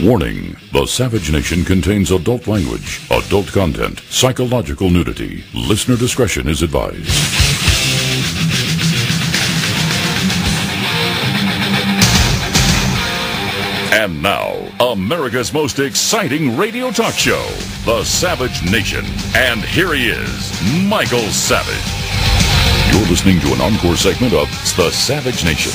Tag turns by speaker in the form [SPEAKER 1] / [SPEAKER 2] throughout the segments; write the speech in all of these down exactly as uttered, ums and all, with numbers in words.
[SPEAKER 1] Warning, the Savage Nation contains adult language, adult content, psychological nudity. Listener discretion is advised. And now, America's most exciting radio talk show, The Savage Nation. And here he is, Michael Savage. You're listening to an encore segment of The Savage Nation.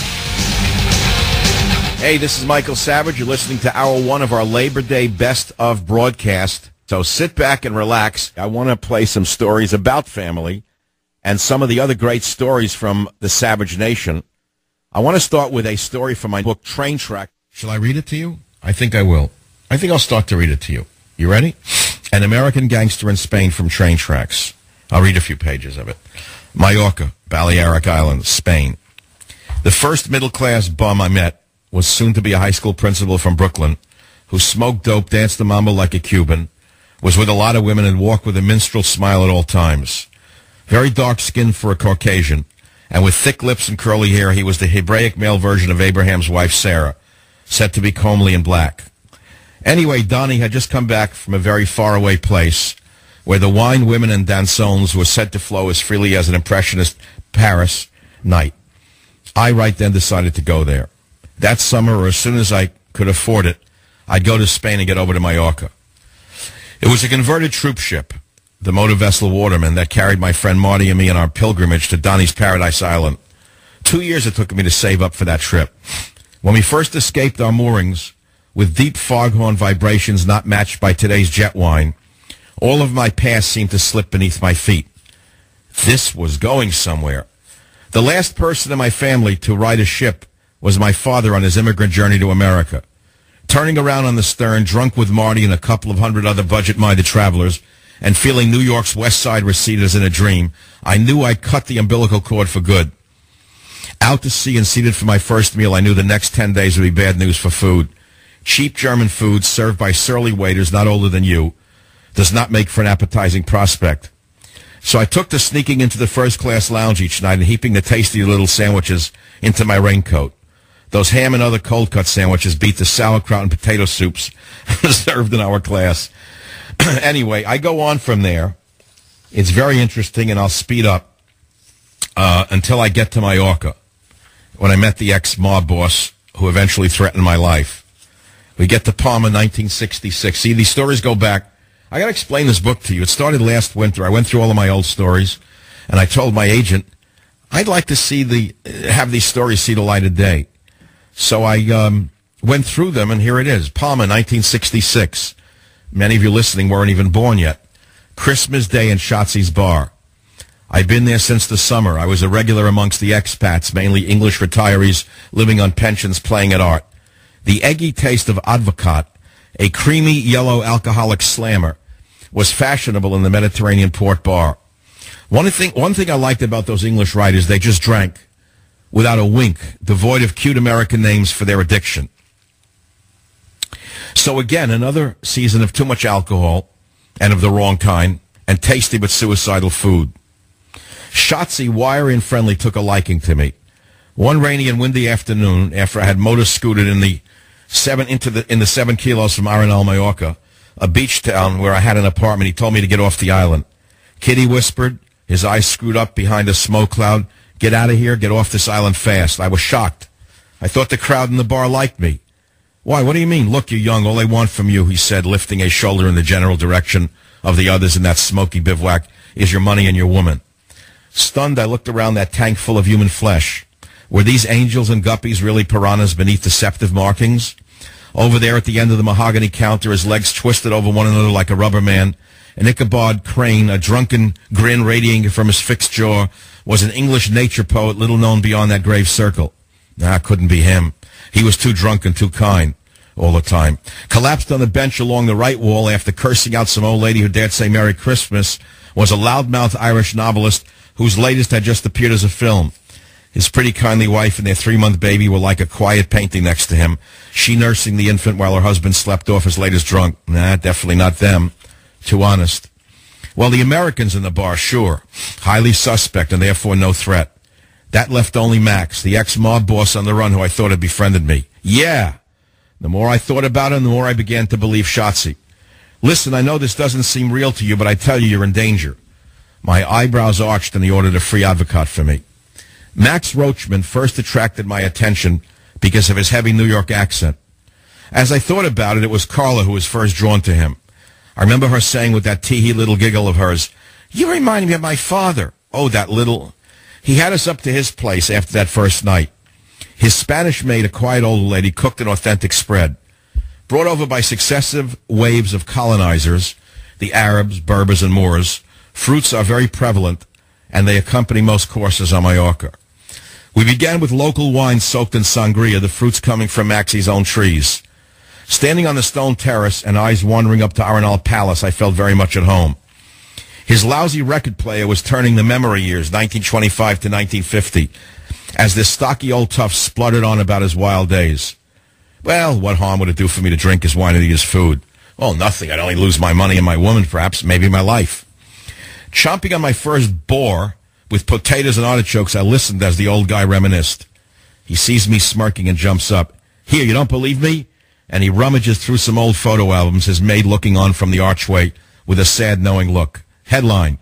[SPEAKER 2] Hey, this is Michael Savage. You're listening to hour one of our Labor Day Best of broadcast. So sit back and relax. I want to play some stories about family and some of the other great stories from the Savage Nation. I want to start with a story from my book, Train Track. Shall I read it to you? I think I will. I think I'll start to read it to you. You ready? An American Gangster in Spain from Train Tracks. I'll read a few pages of it. Mallorca, Balearic Islands, Spain. The first middle-class bum I met was soon to be a high school principal from Brooklyn, who smoked dope, danced the mambo like a Cuban, was with a lot of women, and walked with a minstrel smile at all times. Very dark-skinned for a Caucasian, and with thick lips and curly hair, he was the Hebraic male version of Abraham's wife, Sarah, said to be comely and black. Anyway, Donnie had just come back from a very faraway place where the wine, women, and dansons were said to flow as freely as an impressionist Paris night. I right then decided to go there. That summer, or as soon as I could afford it, I'd go to Spain and get over to Mallorca. It was a converted troop ship, the motor vessel Waterman, that carried my friend Marty and me on our pilgrimage to Donnie's Paradise Island. Two years it took me to save up for that trip. When we first escaped our moorings, with deep foghorn vibrations not matched by today's jet wine, all of my past seemed to slip beneath my feet. This was going somewhere. The last person in my family to ride a ship was my father on his immigrant journey to America. Turning around on the stern, drunk with Marty and a couple of hundred other budget-minded travelers, and feeling New York's West Side recede as in a dream, I knew I'd cut the umbilical cord for good. Out to sea and seated for my first meal, I knew the next ten days would be bad news for food. Cheap German food served by surly waiters not older than you does not make for an appetizing prospect. So I took to sneaking into the first-class lounge each night and heaping the tasty little sandwiches into my raincoat. Those ham and other cold-cut sandwiches beat the sauerkraut and potato soups served in our class. Anyway, I go on from there. It's very interesting, and I'll speed up uh, until I get to Mallorca, when I met the ex-mob boss who eventually threatened my life. We get to Palma, nineteen sixty-six. See, these stories go back. I got to explain this book to you. It started last winter. I went through all of my old stories, and I told my agent, I'd like to see the have these stories see the light of day. So I um, went through them, and here it is. Palma, nineteen sixty-six. Many of you listening weren't even born yet. Christmas Day in Schatzi's Bar. I've been there since the summer. I was a regular amongst the expats, mainly English retirees living on pensions playing at art. The eggy taste of Advocat, a creamy yellow alcoholic slammer, was fashionable in the Mediterranean port bar. One thing, one thing I liked about those English writers, they just drank without a wink, devoid of cute American names for their addiction. So again, another season of too much alcohol, and of the wrong kind, and tasty but suicidal food. Schatzi, wiry and friendly, took a liking to me. One rainy and windy afternoon, after I had motor scooted in the seven into the in the seven kilos from Arenal, Mallorca, a beach town where I had an apartment, he told me to get off the island. Kitty whispered, his eyes screwed up behind a smoke cloud, "Get out of here, get off this island fast." I was shocked. I thought the crowd in the bar liked me. "Why, what do you mean? Look, you're young, all they want from you," he said, lifting a shoulder in the general direction of the others in that smoky bivouac, "is your money and your woman." Stunned, I looked around that tank full of human flesh. Were these angels and guppies really piranhas beneath deceptive markings? Over there at the end of the mahogany counter, his legs twisted over one another like a rubber man, an Ichabod Crane, a drunken grin radiating from his fixed jaw, was an English nature poet little known beyond that grave circle. Nah, couldn't be him. He was too drunk and too kind all the time. Collapsed on the bench along the right wall after cursing out some old lady who dared say Merry Christmas was a loudmouth Irish novelist whose latest had just appeared as a film. His pretty kindly wife and their three-month baby were like a quiet painting next to him, she nursing the infant while her husband slept off his latest drunk. Nah, definitely not them. Too honest. Well, the Americans in the bar, sure. Highly suspect and therefore no threat. That left only Max, the ex-mob boss on the run who I thought had befriended me. Yeah, The more I thought about him, the more I began to believe Shotzi. Listen, I know this doesn't seem real to you, but I tell you, you're in danger. My eyebrows arched and he ordered a free advocate for me. Max Roachman first attracted my attention because of his heavy New York accent. As I thought about it, it was Carla who was first drawn to him. I remember her saying with that tee-hee little giggle of hers, "You remind me of my father." Oh, that little... He had us up to his place after that first night. His Spanish maid, a quiet old lady, cooked an authentic spread. Brought over by successive waves of colonizers, the Arabs, Berbers, and Moors, fruits are very prevalent, and they accompany most courses on Mallorca. We began with local wine soaked in sangria, the fruits coming from Maxie's own trees. Standing on the stone terrace and eyes wandering up to Arenal Palace, I felt very much at home. His lousy record player was turning the memory years, nineteen twenty-five to nineteen fifty, as this stocky old tough spluttered on about his wild days. Well, what harm would it do for me to drink his wine and eat his food? Well, nothing. I'd only lose my money and my woman, perhaps, maybe my life. Chomping on my first boar with potatoes and artichokes, I listened as the old guy reminisced. He sees me smirking and jumps up. "Here, you don't believe me?" And he rummages through some old photo albums, his maid looking on from the archway with a sad, knowing look. Headline: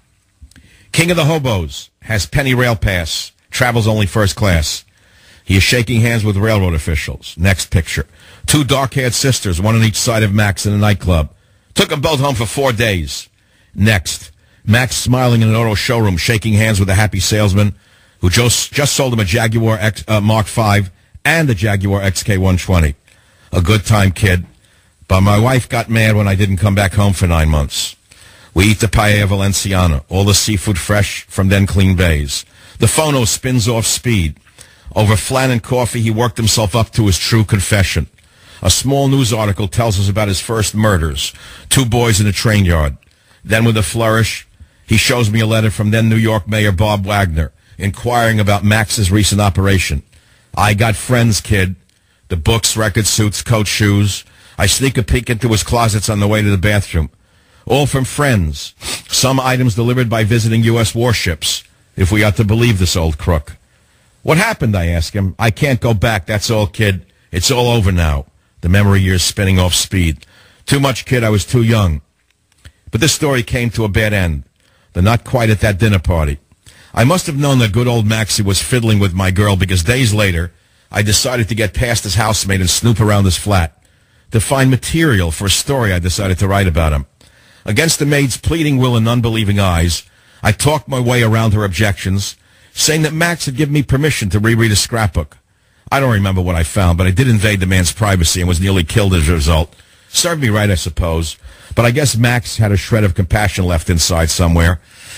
[SPEAKER 2] King of the Hobos has penny rail pass, travels only first class. He is shaking hands with railroad officials. Next picture: two dark-haired sisters, one on each side of Max in a nightclub. Took them both home for four days. Next: Max smiling in an auto showroom, shaking hands with a happy salesman who just, just sold him a Jaguar X, uh, Mark five and a Jaguar X K one twenty. A good time, kid. But my wife got mad when I didn't come back home for nine months. We eat the paella valenciana, all the seafood fresh from then clean bays. The phono spins off speed. Over flan and coffee, he worked himself up to his true confession. A small news article tells us about his first murders, two boys in a train yard. Then with a flourish, he shows me a letter from then New York Mayor Bob Wagner, inquiring about Max's recent operation. I got friends, kid. The books, record suits, coat, shoes. I sneak a peek into his closets on the way to the bathroom. All from friends. Some items delivered by visiting U S warships, if we are to believe this old crook. What happened, I ask him. I can't go back, that's all, kid. It's all over now. The memory years spinning off speed. Too much, kid, I was too young. But this story came to a bad end. The not quite at that dinner party. I must have known that good old Maxie was fiddling with my girl, because days later, I decided to get past his housemaid and snoop around his flat to find material for a story I decided to write about him. Against the maid's pleading will and unbelieving eyes, I talked my way around her objections, saying that Max had given me permission to reread a scrapbook. I don't remember what I found, but I did invade the man's privacy and was nearly killed as a result. Served me right, I suppose, but I guess Max had a shred of compassion left inside somewhere.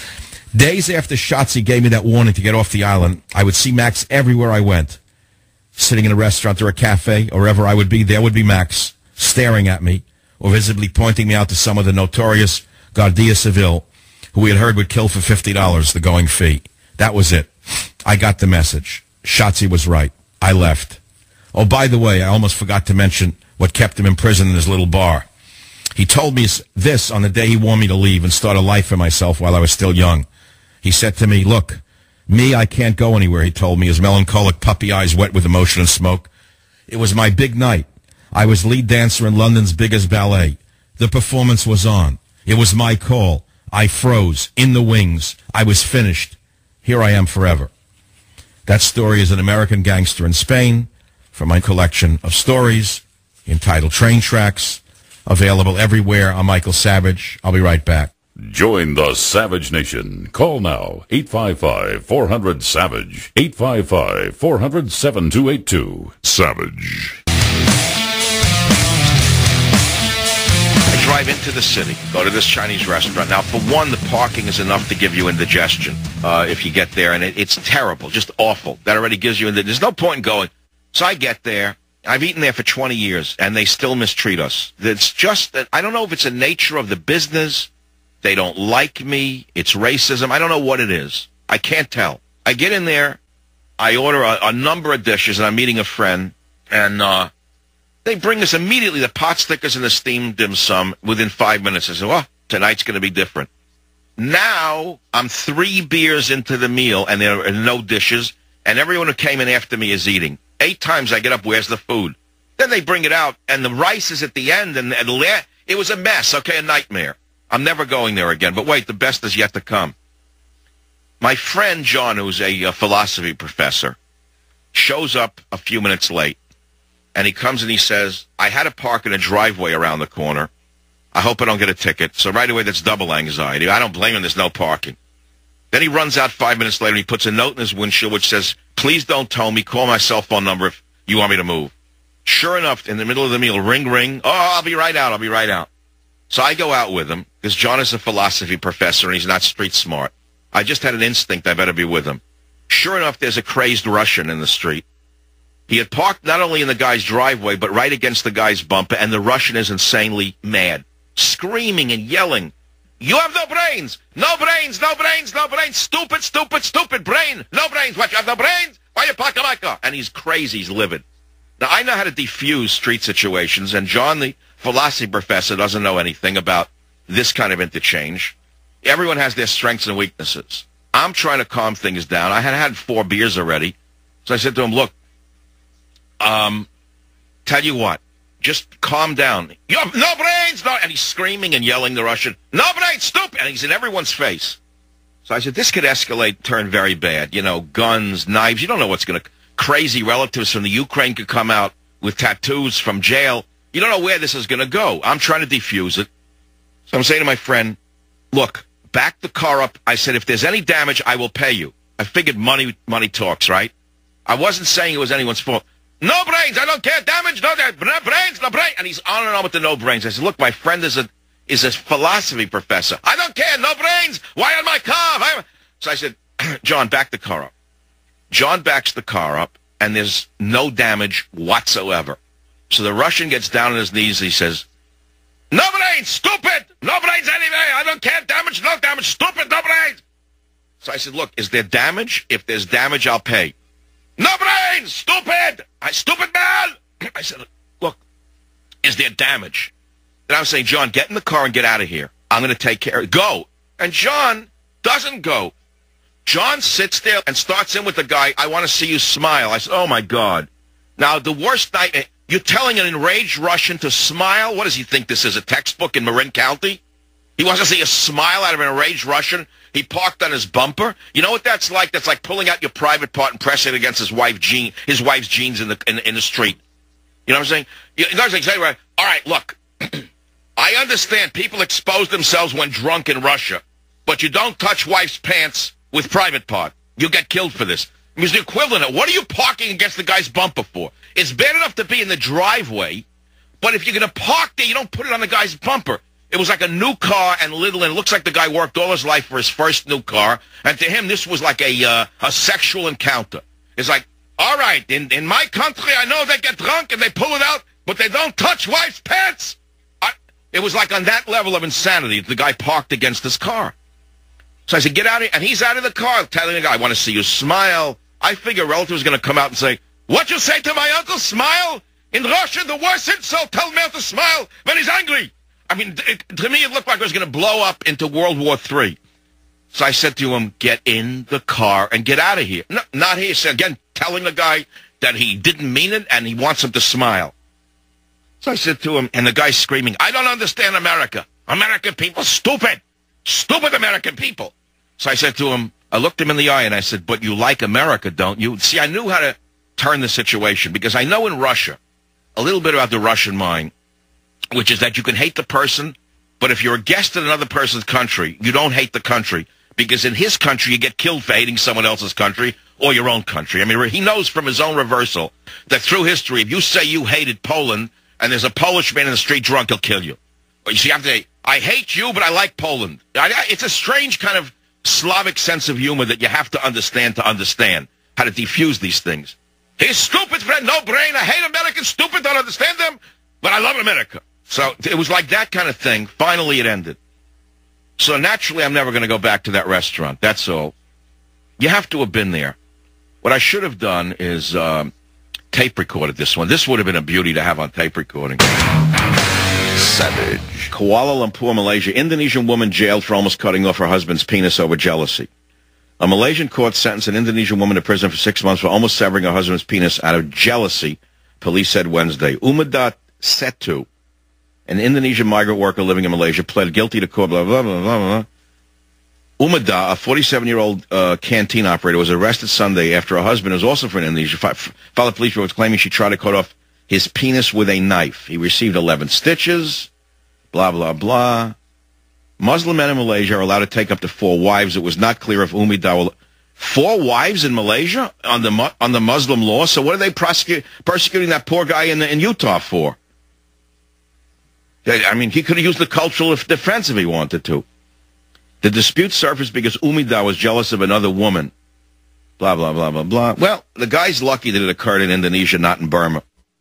[SPEAKER 2] Days after Shotzi gave me that warning to get off the island, I would see Max everywhere I went. Sitting in a restaurant or a cafe, or wherever I would be, there would be Max, staring at me, or visibly pointing me out to some of the notorious Guardia Civil, who we had heard would kill for fifty dollars, the going fee. That was it. I got the message. Shotzi was right. I left. Oh, by the way, I almost forgot to mention what kept him in prison in his little bar. He told me this on the day he wanted me to leave and start a life for myself while I was still young. He said to me, "Look, me, I can't go anywhere," he told me, his melancholic puppy eyes wet with emotion and smoke. It was my big night. I was lead dancer in London's biggest ballet. The performance was on. It was my call. I froze, in the wings. I was finished. Here I am forever. That story is an American gangster in Spain from my collection of stories entitled Train Tracks, available everywhere on Michael Savage. I'll be right back.
[SPEAKER 1] Join the Savage Nation. Call now, eight five five, four hundred, SAVAGE, eight five five, four hundred, seven two eight two. Savage.
[SPEAKER 2] I drive into the city, go to this Chinese restaurant. Now, for one, the parking is enough to give you indigestion uh, if you get there, and it, it's terrible, just awful. That already gives you indigestion. There's no point in going. So I get there. I've eaten there for twenty years, and they still mistreat us. It's just that I don't know if it's the nature of the business. They don't like me. It's racism. I don't know what it is. I can't tell. I get in there. I order a, a number of dishes, and I'm meeting a friend, and uh, they bring us immediately the pot stickers and the steamed dim sum within five minutes. I said, well, tonight's going to be different. Now I'm three beers into the meal, and there are no dishes, and everyone who came in after me is eating. Eight times I get up, where's the food? Then they bring it out, and the rice is at the end, and, and it was a mess. Okay, a nightmare. I'm never going there again. But wait, the best is yet to come. My friend John, who's a, a philosophy professor, shows up a few minutes late, and he comes and he says, I had to park in a driveway around the corner. I hope I don't get a ticket. So right away, that's double anxiety. I don't blame him. There's no parking. Then he runs out five minutes later, and he puts a note in his windshield which says, please don't tow me. Call my cell phone number if you want me to move. Sure enough, in the middle of the meal, ring, ring. Oh, I'll be right out. I'll be right out. So I go out with him, because John is a philosophy professor, and he's not street smart. I just had an instinct I better be with him. Sure enough, there's a crazed Russian in the street. He had parked not only in the guy's driveway, but right against the guy's bumper, and the Russian is insanely mad, screaming and yelling, you have no brains! No brains! No brains! No brains! Stupid, stupid, stupid brain! No brains! What, you have no brains? Why you park my car? And he's crazy. He's livid. Now, I know how to defuse street situations, and John, the philosophy professor, doesn't know anything about this kind of interchange. Everyone has their strengths and weaknesses. I'm trying to calm things down. I had had four beers already. So I said to him, look, um, tell you what, just calm down. You have no brains! No, and he's screaming and yelling, the Russian, no brains, stupid! And he's in everyone's face. So I said, this could escalate, turn very bad. You know, guns, knives, you don't know what's going to... Crazy relatives from the Ukraine could come out with tattoos from jail. You don't know where this is going to go. I'm trying to defuse it. So I'm saying to my friend, look, back the car up. I said, if there's any damage, I will pay you. I figured money money talks, right? I wasn't saying it was anyone's fault. No brains. I don't care. Damage, no, no brains, no brains. And he's on and on with the no brains. I said, look, my friend is a is a philosophy professor. I don't care. No brains. Why on my car? Why? So I said, John, back the car up. John backs the car up, and there's no damage whatsoever. So the Russian gets down on his knees, and he says, no brains, stupid! No brains anyway! I don't care, damage, no damage, stupid, no brains! So I said, look, is there damage? If there's damage, I'll pay. No brains, stupid! I stupid man! I said, look, is there damage? And I was saying, John, get in the car and get out of here. I'm going to take care of it. Go! And John doesn't go. John sits there and starts in with the guy, I want to see you smile. I said, oh, my God. Now, the worst night, you're telling an enraged Russian to smile? What does he think this is, a textbook in Marin County? He wants to see a smile out of an enraged Russian? He parked on his bumper? You know what that's like? That's like pulling out your private part and pressing it against his, wife jean, his wife's jeans in the, in, in the street. You know what I'm saying? You know what I'm saying? All right, look. I understand people expose themselves when drunk in Russia, but you don't touch wife's pants with private part. You'll get killed for this. It was the equivalent of, what are you parking against the guy's bumper for? It's bad enough to be in the driveway, but if you're going to park there, you don't put it on the guy's bumper. It was like a new car and little, and it looks like the guy worked all his life for his first new car, and to him, this was like a uh, a sexual encounter. It's like, all right, in, in my country, I know they get drunk and they pull it out, but they don't touch wife's pants. I, it was like on that level of insanity, the guy parked against his car. So I said, get out of here. And he's out of the car telling the guy, I want to see you smile. I figure a relative was going to come out and say, what you say to my uncle, smile? In Russia, the worst insult, tell me how to smile when he's angry. I mean, it, to me, it looked like it was going to blow up into World War Three. So I said to him, get in the car and get out of here. No, not here. So again, telling the guy that he didn't mean it and he wants him to smile. So I said to him, and the guy's screaming, I don't understand America. American people, stupid. Stupid American people. So I said to him, I looked him in the eye and I said, but you like America, don't you? See, I knew how to turn the situation because I know in Russia a little bit about the Russian mind, which is that you can hate the person, but if you're a guest in another person's country, you don't hate the country because in his country you get killed for hating someone else's country or your own country. I mean, he knows from his own reversal that through history, if you say you hated Poland and there's a Polish man in the street drunk, he'll kill you. Or you see, you have to say, I hate you, but I like Poland. It's a strange kind of Slavic sense of humor that you have to understand to understand how to defuse these things. He's stupid, friend, no brain. I hate Americans, stupid, don't understand them, but I love America. So it was like that kind of thing. Finally, it ended. So naturally, I'm never going to go back to that restaurant. That's all. You have to have been there. What I should have done is um, tape recorded this one. This would have been a beauty to have on tape recording. Savage. Kuala Lumpur, Malaysia. Indonesian woman jailed for almost cutting off her husband's penis over jealousy. A Malaysian court sentenced an Indonesian woman to prison for six months for almost severing her husband's penis out of jealousy police said Wednesday. Umadat Setu, an Indonesian migrant worker living in Malaysia, pled guilty to court, blah, blah, blah, blah, blah. Umada, a forty-seven-year-old uh, canteen operator, was arrested Sunday after her husband, who was also from Indonesia, filed police reports claiming she tried to cut off his penis with a knife. He received eleven stitches, blah, blah, blah. Muslim men in Malaysia are allowed to take up to four wives. It was not clear if Umida will... Four wives in Malaysia on the on the Muslim law? So what are they prosecute, persecuting that poor guy in, in Utah for? I mean, he could have used the cultural defense if he wanted to. The dispute surfaced because Umida was jealous of another woman. Blah, blah, blah, blah, blah. Well, the guy's lucky that it occurred in Indonesia, not in Burma.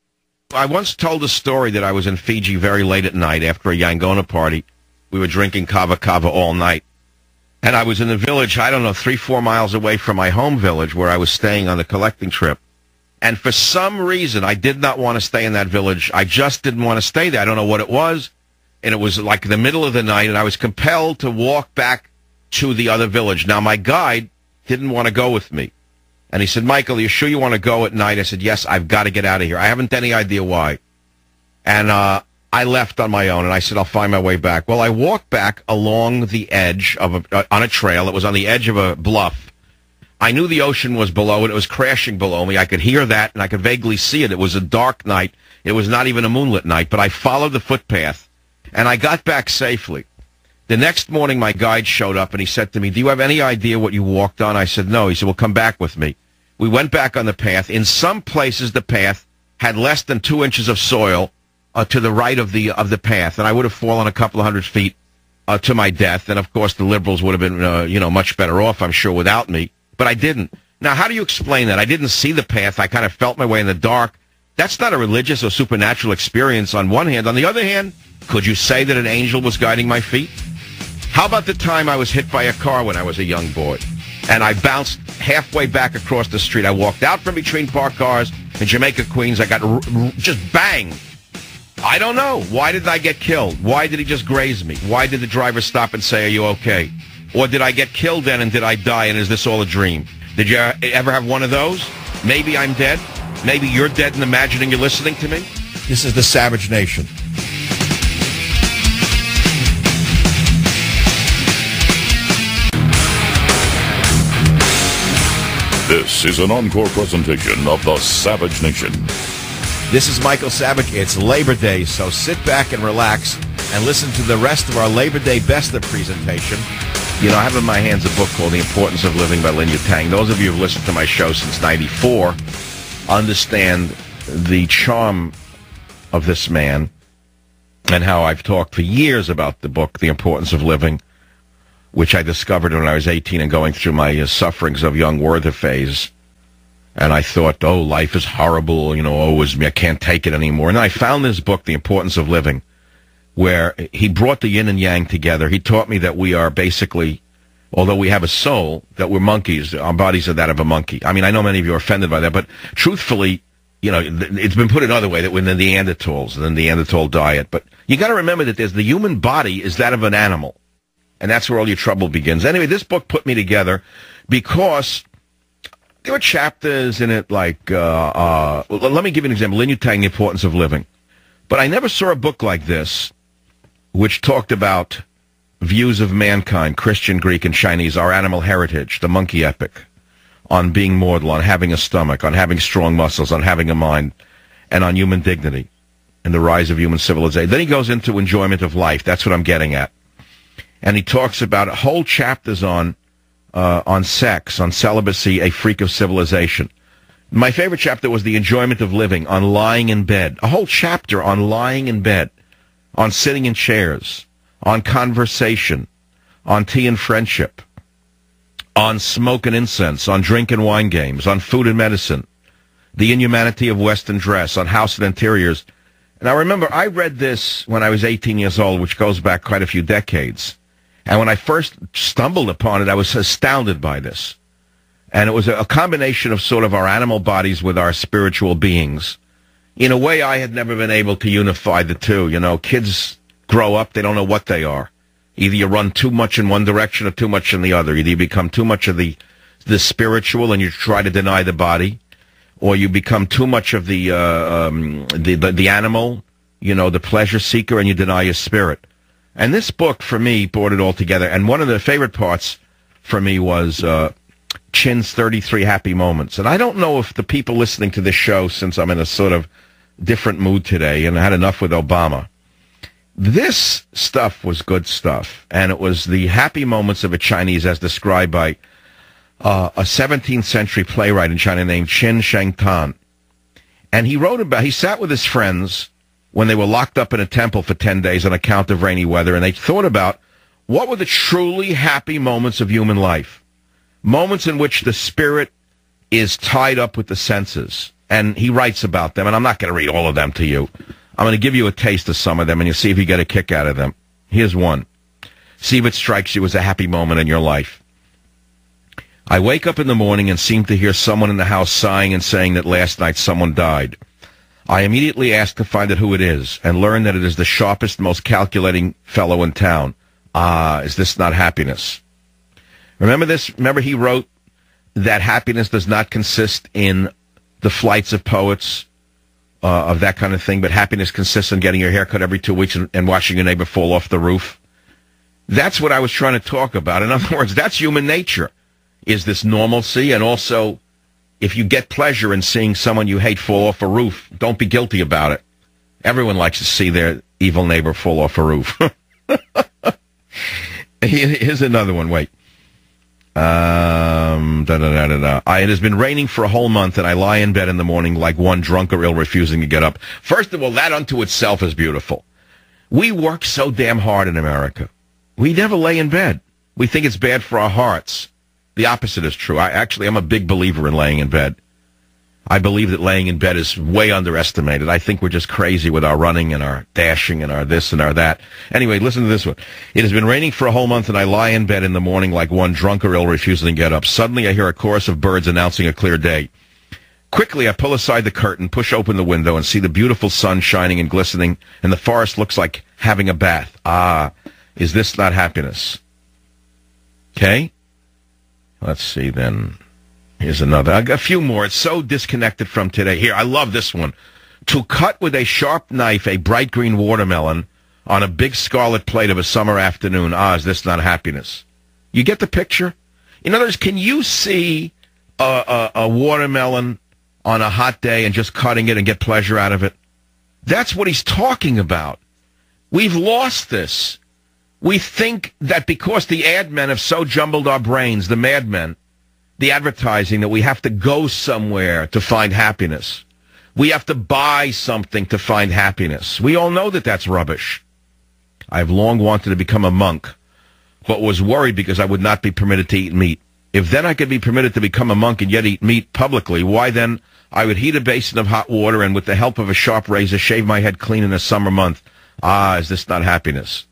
[SPEAKER 2] I once told a story that I was in Fiji very late at night after a Yangona party. We were drinking kava kava all night. And I was in the village, I don't know, three, four miles away from my home village where I was staying on the collecting trip. And for some reason, I did not want to stay in that village. I just didn't want to stay there. I don't know what it was. And it was like the middle of the night, and I was compelled to walk back to the other village. Now, my guide didn't want to go with me. And he said, Michael, are you sure you want to go at night? I said, yes, I've got to get out of here. I haven't any idea why. And uh, I left on my own, and I said, I'll find my way back. Well, I walked back along the edge of a, uh, on a trail. It was on the edge of a bluff. I knew the ocean was below it. It was crashing below me. I could hear that, and I could vaguely see it. It was a dark night. It was not even a moonlit night, but I followed the footpath, and I got back safely. The next morning, my guide showed up, and he said to me, do you have any idea what you walked on? I said, no. He said, well, come back with me. We went back on the path. In some places, the path had less than two inches of soil uh, to the right of the of the path, and I would have fallen a couple of hundred feet uh, to my death. And, of course, the liberals would have been, uh, you know, much better off, I'm sure, without me. But I didn't. Now, how do you explain that? I didn't see the path. I kind of felt my way in the dark. That's not a religious or supernatural experience on one hand. On the other hand, could you say that an angel was guiding my feet? How about the time I was hit by a car when I was a young boy, and I bounced halfway back across the street? I walked out from between parked cars in Jamaica, Queens. I got r- r- just banged. I don't know. Why did I get killed? Why did he just graze me? Why did the driver stop and say, are you okay? Or did I get killed then and did I die and is this all a dream? Did you ever have one of those? Maybe I'm dead. Maybe you're dead and imagining you're listening to me. This is the Savage Nation.
[SPEAKER 1] This is an encore presentation of the Savage Nation.
[SPEAKER 2] This is Michael Savage. It's Labor Day, so sit back and relax and listen to the rest of our Labor Day Best of presentation. You know, I have in my hands a book called The Importance of Living by Lin Yutang. Those of you who have listened to my show since ninety-four understand the charm of this man and how I've talked for years about the book, The Importance of Living, which I discovered when I was eighteen and going through my uh, sufferings of young Werther phase. And I thought, oh, life is horrible, you know, oh, it's me, I can't take it anymore. And I found this book, The Importance of Living, where he brought the yin and yang together. He taught me that we are basically, although we have a soul, that we're monkeys. Our bodies are that of a monkey. I mean, I know many of you are offended by that, but truthfully, you know, it's been put another way, that we're the Neanderthals, the Neanderthal diet. But you got to remember that there's the human body is that of an animal. And that's where all your trouble begins. Anyway, this book put me together because there were chapters in it like, uh, uh, well, let me give you an example. Lin Yutang, The Importance of Living. But I never saw a book like this, which talked about views of mankind, Christian, Greek, and Chinese, our animal heritage, the monkey epic, on being mortal, on having a stomach, on having strong muscles, on having a mind, and on human dignity and the rise of human civilization. Then he goes into enjoyment of life. That's what I'm getting at. And he talks about whole chapters on uh, on sex, on celibacy, a freak of civilization. My favorite chapter was the enjoyment of living, on lying in bed. A whole chapter on lying in bed, on sitting in chairs, on conversation, on tea and friendship, on smoke and incense, on drink and wine games, on food and medicine, the inhumanity of Western dress, on house and interiors. And I remember I read this when I was eighteen years old, which goes back quite a few decades. And when I first stumbled upon it, I was astounded by this. And it was a combination of sort of our animal bodies with our spiritual beings. In a way, I had never been able to unify the two. You know, kids grow up, they don't know what they are. Either you run too much in one direction or too much in the other. Either you become too much of the, the spiritual and you try to deny the body, or you become too much of the, uh, um, the, the the animal, you know, the pleasure seeker, and you deny your spirit. And this book, for me, brought it all together. And one of the favorite parts for me was uh, Chin's thirty-three Happy Moments. And I don't know if the people listening to this show, since I'm in a sort of different mood today and I had enough with Obama, this stuff was good stuff. And it was the happy moments of a Chinese as described by uh, a seventeenth century playwright in China named Qin Shengtan. And he wrote about, he sat with his friends when they were locked up in a temple for ten days on account of rainy weather, and they thought about what were the truly happy moments of human life, moments in which the spirit is tied up with the senses. And he writes about them, and I'm not going to read all of them to you. I'm going to give you a taste of some of them, and you'll see if you get a kick out of them. Here's one. See if it strikes you as a happy moment in your life. I wake up in the morning and seem to hear someone in the house sighing and saying that last night someone died. I immediately ask to find out who it is and learn that it is the sharpest, most calculating fellow in town. Ah, is this not happiness? Remember this? Remember he wrote that happiness does not consist in the flights of poets, uh, of that kind of thing, but happiness consists in getting your hair cut every two weeks and, and watching your neighbor fall off the roof. That's what I was trying to talk about. In other words, that's human nature, is this normalcy, and also if you get pleasure in seeing someone you hate fall off a roof, don't be guilty about it. Everyone likes to see their evil neighbor fall off a roof. Here's another one. Wait. Um, da, da, da, da, da. I, it has been raining for a whole month, and I lie in bed in the morning like one drunk or ill, refusing to get up. First of all, that unto itself is beautiful. We work so damn hard in America. We never lay in bed. We think it's bad for our hearts. The opposite is true. I actually, I'm a big believer in laying in bed. I believe that laying in bed is way underestimated. I think we're just crazy with our running and our dashing and our this and our that. Anyway, listen to this one. It has been raining for a whole month, and I lie in bed in the morning like one drunk or ill, refusing to get up. Suddenly, I hear a chorus of birds announcing a clear day. Quickly, I pull aside the curtain, push open the window, and see the beautiful sun shining and glistening, and the forest looks like having a bath. Ah, is this not happiness? Okay? Let's see, then. Here's another. I got a few more. It's so disconnected from today. Here, I love this one. To cut with a sharp knife a bright green watermelon on a big scarlet plate of a summer afternoon. Ah, is this not happiness? You get the picture? In other words, can you see a, a, a watermelon on a hot day and just cutting it and get pleasure out of it? That's what he's talking about. We've lost this. We think that because the ad men have so jumbled our brains, the madmen, the advertising, that we have to go somewhere to find happiness. We have to buy something to find happiness. We all know that that's rubbish. I've long wanted to become a monk, but was worried because I would not be permitted to eat meat. If then I could be permitted to become a monk and yet eat meat publicly, why then I would heat a basin of hot water and with the help of a sharp razor shave my head clean in a summer month. Ah, is this not happiness?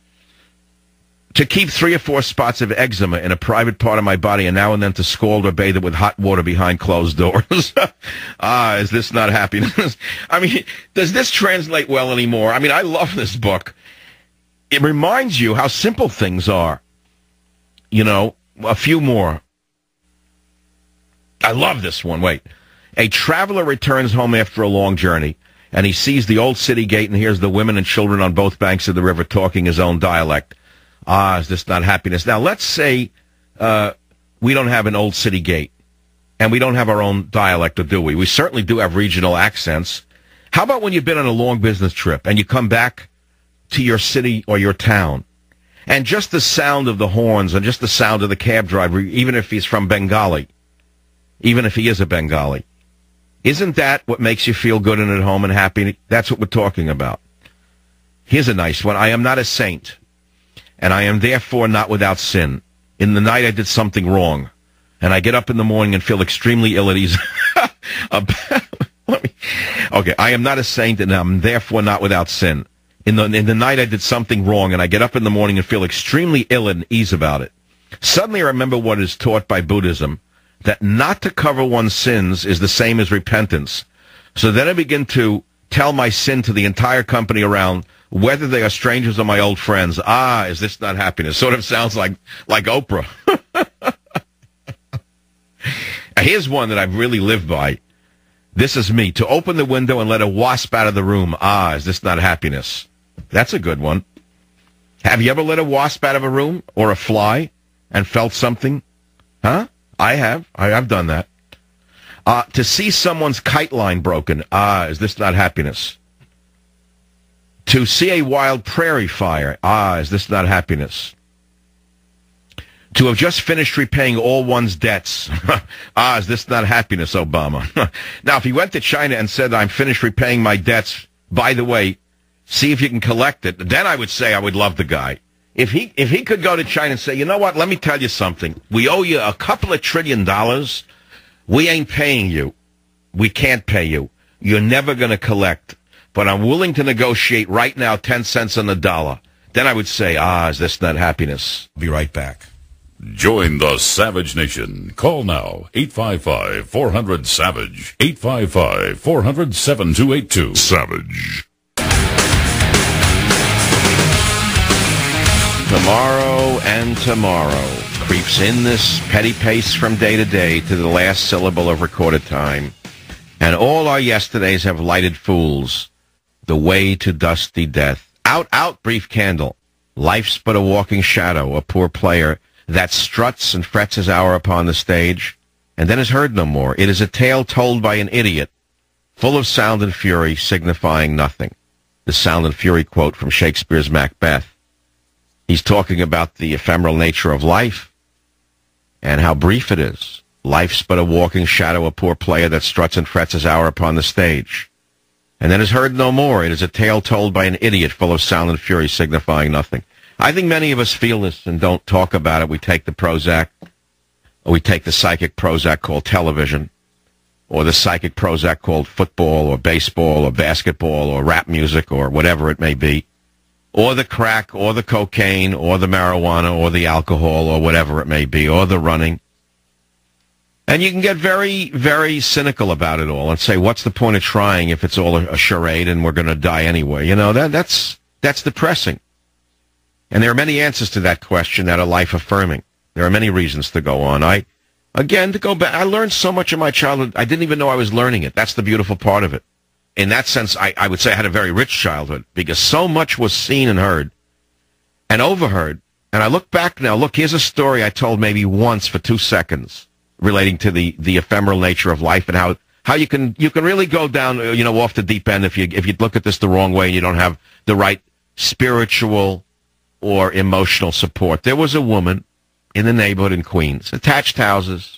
[SPEAKER 2] To keep three or four spots of eczema in a private part of my body and now and then to scald or bathe it with hot water behind closed doors. Ah, is this not happiness? I mean, does this translate well anymore? I mean, I love this book. It reminds you how simple things are. You know, a few more. I love this one. Wait. A traveler returns home after a long journey, and he sees the old city gate and hears the women and children on both banks of the river talking his own dialect. Ah, is this not happiness? Now, let's say uh, we don't have an old city gate, and we don't have our own dialect, or do we? We certainly do have regional accents. How about when you've been on a long business trip, and you come back to your city or your town, and just the sound of the horns, and just the sound of the cab driver, even if he's from Bengali, even if he is a Bengali, isn't that what makes you feel good and at home and happy? That's what we're talking about. Here's a nice one. I am not a saint, and I am therefore not without sin. In the night I did something wrong, and I get up in the morning and feel extremely ill at ease. Okay, I am not a saint, and I'm therefore not without sin. In the in the night I did something wrong, and I get up in the morning and feel extremely ill at ease about it. Suddenly I remember what is taught by Buddhism, that not to cover one's sins is the same as repentance. So then I begin to tell my sin to the entire company around, whether they are strangers or my old friends. Ah, is this not happiness? Sort of sounds like, like Oprah. Here's one that I've really lived by. This is me. To open the window and let a wasp out of the room. Ah, is this not happiness? That's a good one. Have you ever let a wasp out of a room or a fly and felt something? Huh? I have. I, I've done that. Uh, to see someone's kite line broken. Ah, is this not happiness? To see a wild prairie fire. Ah, is this not happiness? To have just finished repaying all one's debts. Ah, is this not happiness, Obama? Now, if he went to China and said, I'm finished repaying my debts, by the way, see if you can collect it, then I would say I would love the guy. If he if he could go to China and say, you know what, let me tell you something. We owe you a couple of trillion dollars. We ain't paying you. We can't pay you. You're never going to collect. But I'm willing to negotiate right now ten cents on the dollar. Then I would say, ah, is this not happiness?
[SPEAKER 3] Be right back.
[SPEAKER 1] Join the Savage Nation. Call now, eight five five, four hundred, SAVAGE, eight five five, four hundred, seven two eight two. Savage.
[SPEAKER 2] Tomorrow and tomorrow creeps in this petty pace from day to day to the last syllable of recorded time. And all our yesterdays have lighted fools the way to dusty death. Out, out, brief candle. Life's but a walking shadow, a poor player that struts and frets his hour upon the stage, and then is heard no more. It is a tale told by an idiot, full of sound and fury, signifying nothing. The sound and fury quote from Shakespeare's Macbeth. He's talking about the ephemeral nature of life and how brief it is. Life's but a walking shadow, a poor player that struts and frets his hour upon the stage, and then is heard no more. It is a tale told by an idiot, full of sound and fury, signifying nothing. I think many of us feel this and don't talk about it. We take the Prozac, or we take the psychic Prozac called television, or the psychic Prozac called football or baseball or basketball or rap music or whatever it may be, or the crack or the cocaine or the marijuana or the alcohol or whatever it may be, or the running. And you can get very, very cynical about it all and say, what's the point of trying if it's all a charade and we're going to die anyway? You know, that that's that's depressing. And there are many answers to that question that are life-affirming. There are many reasons to go on. I, again, to go back, I learned so much in my childhood, I didn't even know I was learning it. That's the beautiful part of it. In that sense, I, I would say I had a very rich childhood, because so much was seen and heard and overheard. And I look back now, look, here's a story I told maybe once for two seconds relating to the, the ephemeral nature of life and how, how you can you can really go down, you know, off the deep end if you if you look at this the wrong way and you don't have the right spiritual or emotional support. There was a woman in the neighborhood in Queens, attached houses.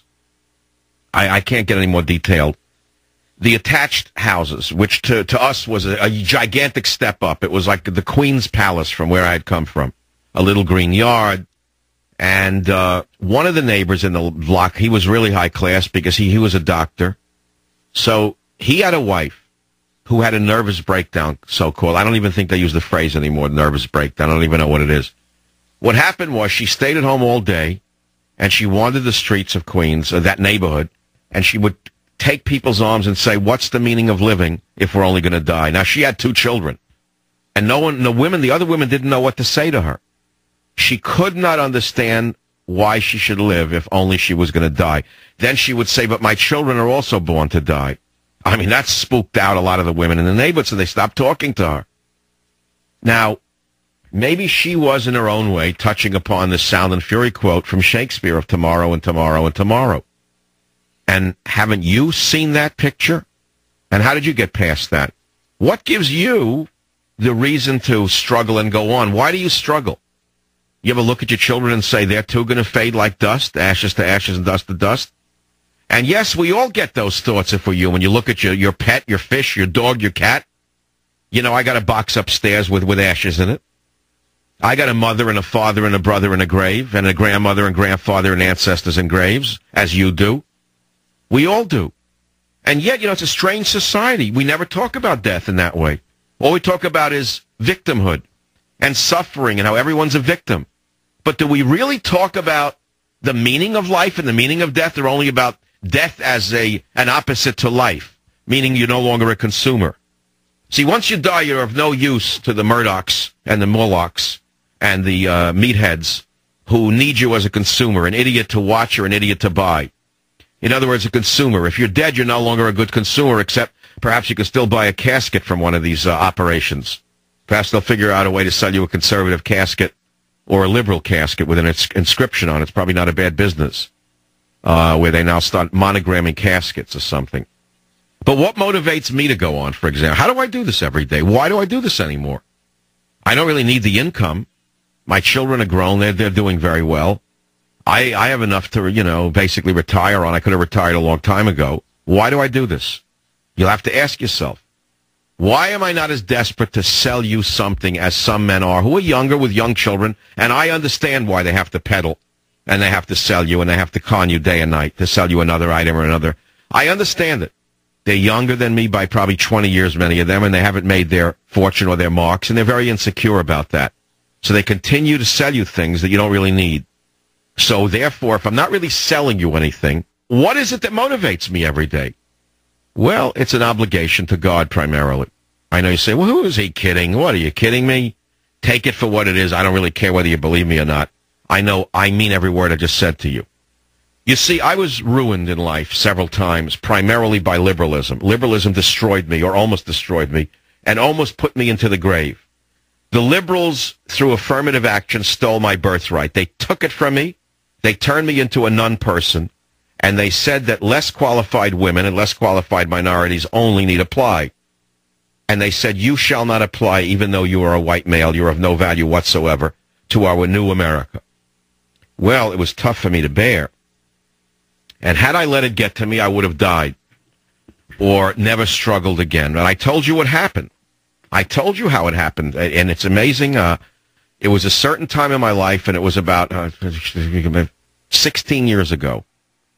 [SPEAKER 2] I, I can't get any more detailed. The attached houses, which to, to us was a, a gigantic step up. It was like the Queen's Palace from where I had come from. A little green yard. And uh, one of the neighbors in the block, he was really high class because he, he was a doctor. So he had a wife who had a nervous breakdown, so-called. I don't even think they use the phrase anymore, nervous breakdown. I don't even know what it is. What happened was she stayed at home all day, and she wandered the streets of Queens, or that neighborhood, and she would take people's arms and say, what's the meaning of living if we're only going to die? Now, she had two children, and no one, the women, the other women didn't know what to say to her. She could not understand why she should live if only she was going to die. Then she would say, but my children are also born to die. I mean, that spooked out a lot of the women in the neighborhood, so they stopped talking to her. Now, maybe she was, in her own way, touching upon the sound and fury quote from Shakespeare of tomorrow and tomorrow and tomorrow. And haven't you seen that picture? And how did you get past that? What gives you the reason to struggle and go on? Why do you struggle? You ever look at your children and say, they're too going to fade like dust, ashes to ashes and dust to dust? And yes, we all get those thoughts if we're you. When you look at your, your pet, your fish, your dog, your cat. You know, I got a box upstairs with, with ashes in it. I got a mother and a father and a brother in a grave, and a grandmother and grandfather and ancestors in graves, as you do. We all do. And yet, you know, it's a strange society. We never talk about death in that way. All we talk about is victimhood and suffering and how everyone's a victim. But do we really talk about the meaning of life and the meaning of death, or only about death as a an opposite to life, meaning you're no longer a consumer? See, once you die, you're of no use to the Murdochs and the Morlocks and the uh, meatheads who need you as a consumer, an idiot to watch or an idiot to buy. In other words, a consumer. If you're dead, you're no longer a good consumer, except perhaps you can still buy a casket from one of these uh, operations. Perhaps they'll figure out a way to sell you a conservative casket or a liberal casket with an ins- inscription on it. It's probably not a bad business, uh, where they now start monogramming caskets or something. But what motivates me to go on, for example? How do I do this every day? Why do I do this anymore? I don't really need the income. My children are grown. They're, they're doing very well. I, I have enough to, you know, basically retire on. I could have retired a long time ago. Why do I do this? You'll have to ask yourself, why am I not as desperate to sell you something as some men are who are younger with young children? And I understand why they have to peddle and they have to sell you and they have to con you day and night to sell you another item or another. I understand it. They're younger than me by probably twenty years, many of them, and they haven't made their fortune or their marks, and they're very insecure about that. So they continue to sell you things that you don't really need. So therefore, if I'm not really selling you anything, what is it that motivates me every day? Well, it's an obligation to God primarily. I know you say, well, who is he kidding? What, are you kidding me? Take it for what it is. I don't really care whether you believe me or not. I know I mean every word I just said to you. You see, I was ruined in life several times, primarily by liberalism. Liberalism destroyed me, or almost destroyed me, and almost put me into the grave. The liberals, through affirmative action, stole my birthright. They took it from me. They turned me into a non-person, and they said that less qualified women and less qualified minorities only need apply. And they said, you shall not apply even though you are a white male. You're of no value whatsoever to our new America. Well, it was tough for me to bear. And had I let it get to me, I would have died or never struggled again. And I told you what happened. I told you how it happened. And it's amazing. Uh, it was a certain time in my life, and it was about uh, sixteen years ago.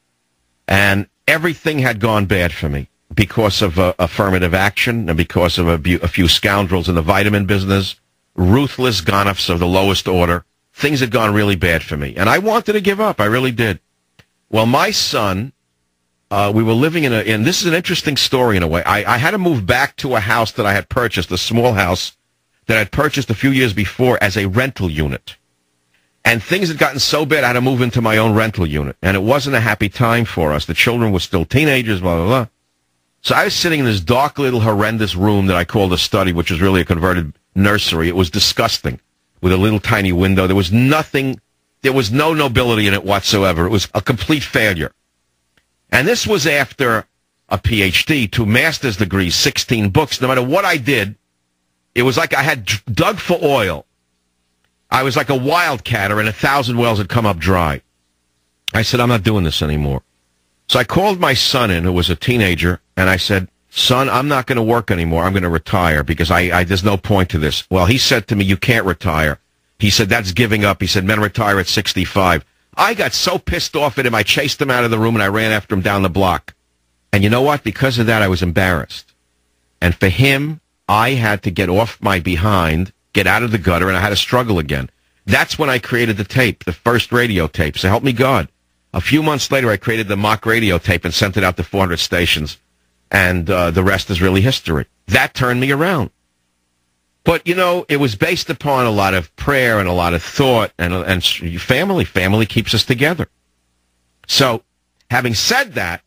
[SPEAKER 2] And everything had gone bad for me because of uh, affirmative action and because of a, bu- a few scoundrels in the vitamin business, ruthless gonoffs of the lowest order. Things had gone really bad for me. And I wanted to give up. I really did. Well, my son, uh, we were living in a, and this is an interesting story in a way. I, I had to move back to a house that I had purchased, a small house that I'd purchased a few years before as a rental unit. And things had gotten so bad, I had to move into my own rental unit. And it wasn't a happy time for us. The children were still teenagers, blah, blah, blah. So I was sitting in this dark little horrendous room that I called a study, which was really a converted nursery. It was disgusting with a little tiny window. There was nothing. There was no nobility in it whatsoever. It was a complete failure. And this was after a P H D, two master's degrees, sixteen books. No matter what I did, it was like I had dug for oil. I was like a wildcatter, and a thousand wells had come up dry. I said, I'm not doing this anymore. So I called my son in, who was a teenager, and I said, son, I'm not going to work anymore. I'm going to retire because I, I there's no point to this. Well, he said to me, you can't retire. He said, that's giving up. He said, men retire at sixty-five. I got so pissed off at him, I chased him out of the room, and I ran after him down the block. And you know what? Because of that, I was embarrassed. And for him, I had to get off my behind, get out of the gutter, and I had to struggle again. That's when I created the tape, the first radio tape. So help me God. A few months later, I created the mock radio tape and sent it out to four hundred stations. And uh, the rest is really history. That turned me around. But, you know, it was based upon a lot of prayer and a lot of thought and, and family. Family keeps us together. So, having said that,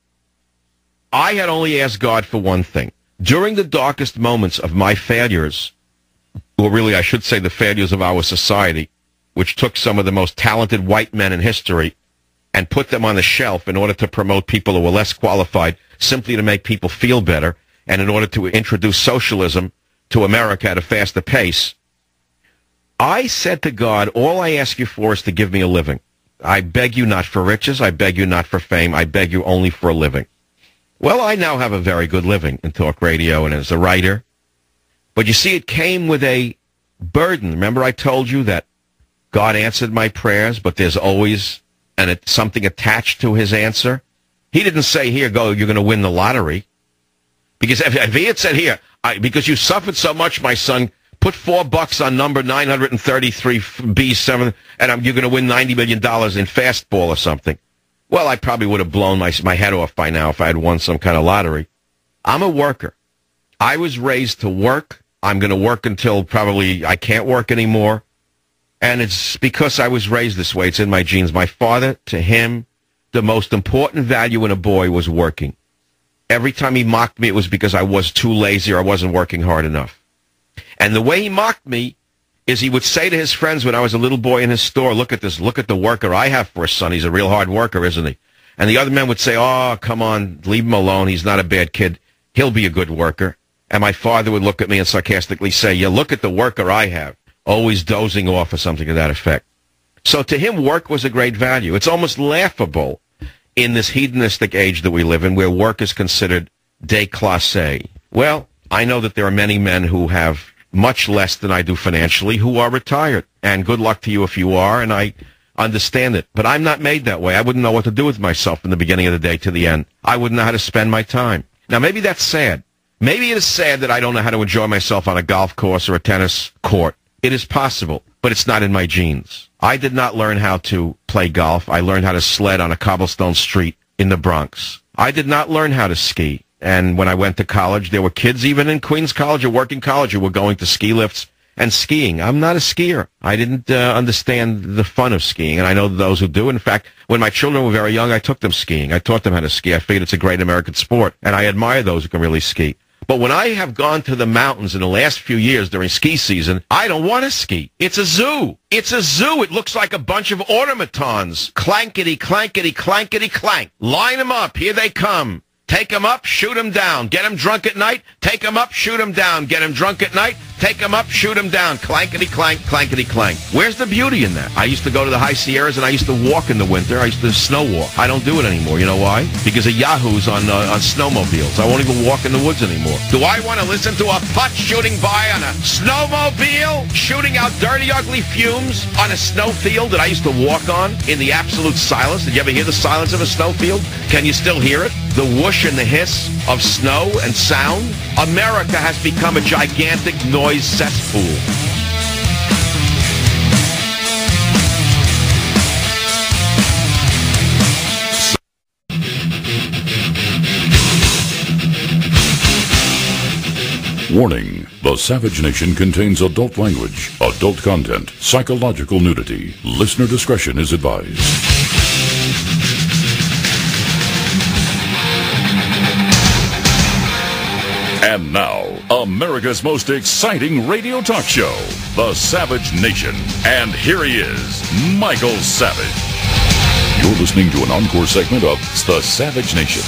[SPEAKER 2] I had only asked God for one thing. During the darkest moments of my failures, or really I should say the failures of our society, which took some of the most talented white men in history and put them on the shelf in order to promote people who were less qualified, simply to make people feel better, and in order to introduce socialism to America at a faster pace, I said to God, all I ask you for is to give me a living. I beg you not for riches. I beg you not for fame. I beg you only for a living. Well, I now have a very good living in talk radio and as a writer. But you see, it came with a burden. Remember I told you that God answered my prayers, but there's always an, something attached to his answer? He didn't say, here, go, you're going to win the lottery. Because if, if he had said, here, I, because you suffered so much, my son, put four bucks on number nine hundred thirty-three B seven, and I'm, you're going to win ninety million dollars in fastball or something. Well, I probably would have blown my, my head off by now if I had won some kind of lottery. I'm a worker. I was raised to work. I'm going to work until probably I can't work anymore. And it's because I was raised this way. It's in my genes. My father, to him,
[SPEAKER 3] the most important value in a boy was working. Every time he mocked me, it was because I was too lazy or I wasn't working hard enough. And the way he mocked me is he would say to his friends when I was a little boy in his store, look at this, look at the worker I have for a son. He's a real hard worker, isn't he? And the other men would say, oh, come on, leave him alone. He's not a bad kid. He'll be a good worker. And my father would look at me and sarcastically say, yeah, look at the worker I have, always dozing off or something to that effect. So to him, work was a great value. It's almost laughable in this hedonistic age that we live in, where work is considered déclassé. Well, I know that there are many men who have much less than I do financially who are retired, and good luck to you if you are, and I understand it. But I'm not made that way. I wouldn't know what to do with myself from the beginning of the day to the end. I wouldn't know how to spend my time. Now, maybe that's sad. Maybe it is sad that I don't know how to enjoy myself on a golf course or a tennis court. It is possible, but it's not in my genes. I did not learn how to play golf. I learned how to sled on a cobblestone street in the Bronx. I did not learn how to ski. And when I went to college, there were kids even in Queens College or working college who were going to ski lifts and skiing. I'm not a skier. I didn't uh, understand the fun of skiing, and I know those who do. In fact, when my children were very young, I took them skiing. I taught them how to ski. I figured it's a great American sport, and I admire those who can really ski. But when I have gone to the mountains in the last few years during ski season, I don't want to ski. It's a zoo. It's a zoo. It looks like a bunch of automatons. Clankety, clankety, clankety, clank. Line them up. Here they come. Take them up, shoot them down. Get them drunk at night. Take them up, shoot them down. Get them drunk at night. Take them up, shoot them down. Clankety, clank, clankety, clank. Where's the beauty in that? I used to go to the high Sierras and I used to walk in the winter. I used to snow walk. I don't do it anymore. You know why? Because of yahoos on uh, on snowmobiles. I won't even walk in the woods anymore. Do I want to listen to a putt shooting by on a snowmobile, shooting out dirty, ugly fumes on a snowfield that I used to walk on in the absolute silence? Did you ever hear the silence of a snowfield? Can you still hear it? The whoosh and the hiss of snow and sound? America has become a gigantic noise cesspool.
[SPEAKER 1] Warning, the Savage Nation contains adult language, adult content, psychological nudity. Listener discretion is advised. And now, America's most exciting radio talk show, The Savage Nation. And here he is, Michael Savage. You're listening to an encore segment of The Savage Nation.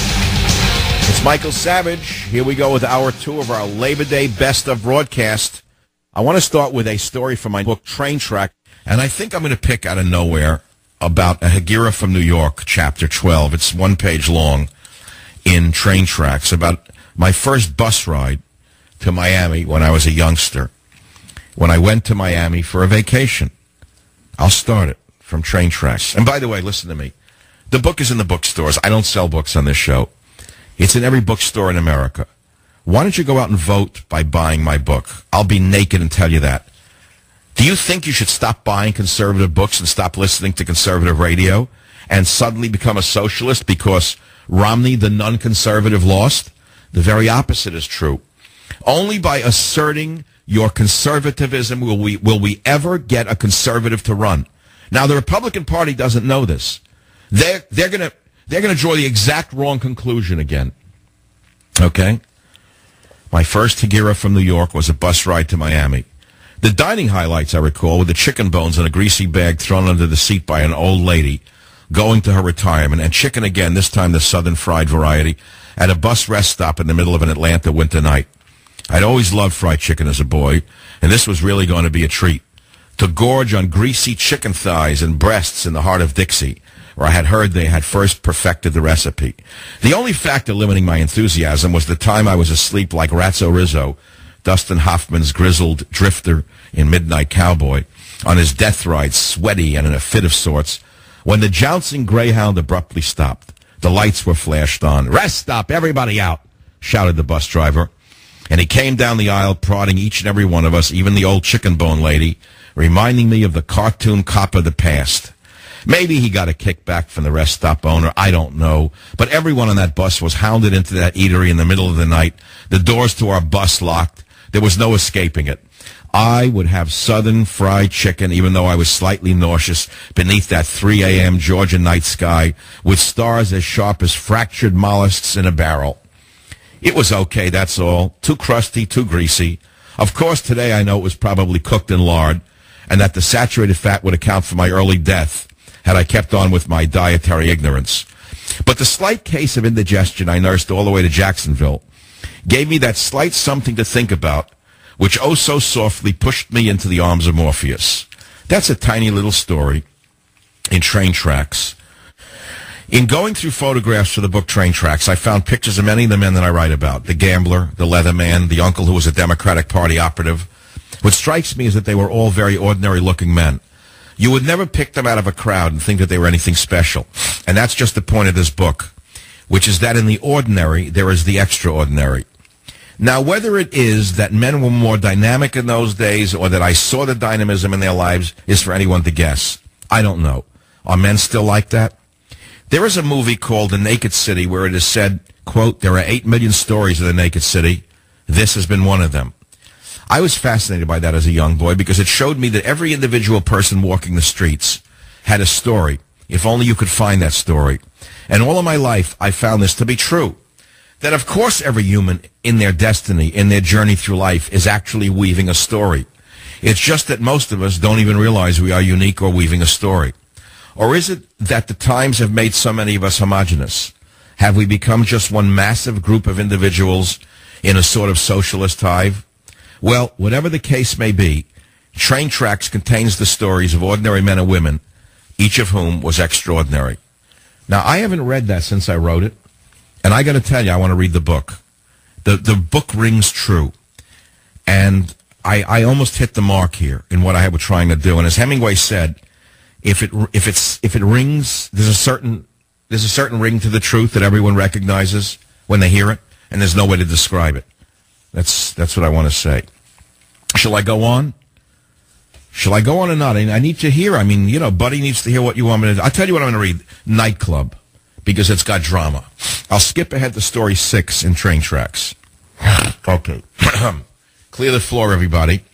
[SPEAKER 2] It's Michael Savage. Here we go with hour two of our Labor Day Best of broadcast. I want to start with a story from my book, Train Track. And I think I'm going to pick out of nowhere about a Hegira from New York, chapter twelve. It's one page long in Train Tracks about my first bus ride to Miami when I was a youngster, when I went to Miami for a vacation. I'll start it from Train Tracks. And by the way, listen to me. The book is in the bookstores. I don't sell books on this show. It's in every bookstore in America. Why don't you go out and vote by buying my book? I'll be naked and tell you that. Do you think you should stop buying conservative books and stop listening to conservative radio and suddenly become a socialist because Romney, the non-conservative, lost? The very opposite is true. Only by asserting your conservatism will we will we ever get a conservative to run. Now, the Republican Party doesn't know this. They're they're gonna they're gonna draw the exact wrong conclusion again. Okay? My first Hegira from New York was a bus ride to Miami. The dining highlights I recall were the chicken bones in a greasy bag thrown under the seat by an old lady going to her retirement, and chicken again, this time the southern fried variety, at a bus rest stop in the middle of an Atlanta winter night. I'd always loved fried chicken as a boy, and this was really going to be a treat. To gorge on greasy chicken thighs and breasts in the heart of Dixie, where I had heard they had first perfected the recipe. The only factor limiting my enthusiasm was the time I was asleep like Ratso Rizzo, Dustin Hoffman's grizzled drifter in Midnight Cowboy, on his death ride, sweaty and in a fit of sorts, when the jouncing Greyhound abruptly stopped. The lights were flashed on. "Rest stop, everybody out," shouted the bus driver. And he came down the aisle prodding each and every one of us, even the old chicken bone lady, reminding me of the cartoon cop of the past. Maybe he got a kickback from the rest stop owner, I don't know. But everyone on that bus was hounded into that eatery in the middle of the night, the doors to our bus locked, There was no escaping it. I would have Southern fried chicken, even though I was slightly nauseous, beneath that three a.m. Georgia night sky with stars as sharp as fractured mollusks in a barrel. It was okay, that's all. Too crusty, too greasy. Of course, today I know it was probably cooked in lard, and that the saturated fat would account for my early death had I kept on with my dietary ignorance. But the slight case of indigestion I nursed all the way to Jacksonville gave me that slight something to think about, which oh so softly pushed me into the arms of Morpheus. That's a tiny little story in Train Tracks. In going through photographs for the book Train Tracks, I found pictures of many of the men that I write about. The gambler, the leather man, the uncle who was a Democratic Party operative. What strikes me is that they were all very ordinary-looking men. You would never pick them out of a crowd and think that they were anything special. And that's just the point of this book, which is that in the ordinary, there is the extraordinary. Now, whether it is that men were more dynamic in those days or that I saw the dynamism in their lives is for anyone to guess. I don't know. Are men still like that? There is a movie called The Naked City where it is said, quote, there are eight million stories of the naked city. This has been one of them. I was fascinated by that as a young boy because it showed me that every individual person walking the streets had a story, if only you could find that story. And all of my life, I found this to be true. That of course every human in their destiny, in their journey through life, is actually weaving a story. It's just that most of us don't even realize we are unique or weaving a story. Or is it that the times have made so many of us homogenous? Have we become just one massive group of individuals in a sort of socialist hive? Well, whatever the case may be, Train Tracks contains the stories of ordinary men and women, each of whom was extraordinary. Now, I haven't read that since I wrote it, and I got to tell you, I want to read the book. The the book rings true, and I, I almost hit the mark here in what I was trying to do. And as Hemingway said, if it if it's if it rings, there's a certain there's a certain ring to the truth that everyone recognizes when they hear it, and there's no way to describe it. That's that's what I want to say. Shall I go on? Shall I go on or not? I need to hear. I mean, you know, Buddy needs to hear what you want me to do. I'll tell you what I'm going to read. Nightclub, because it's got drama. I'll skip ahead to story six in Train Tracks. Okay. Clear the floor, everybody.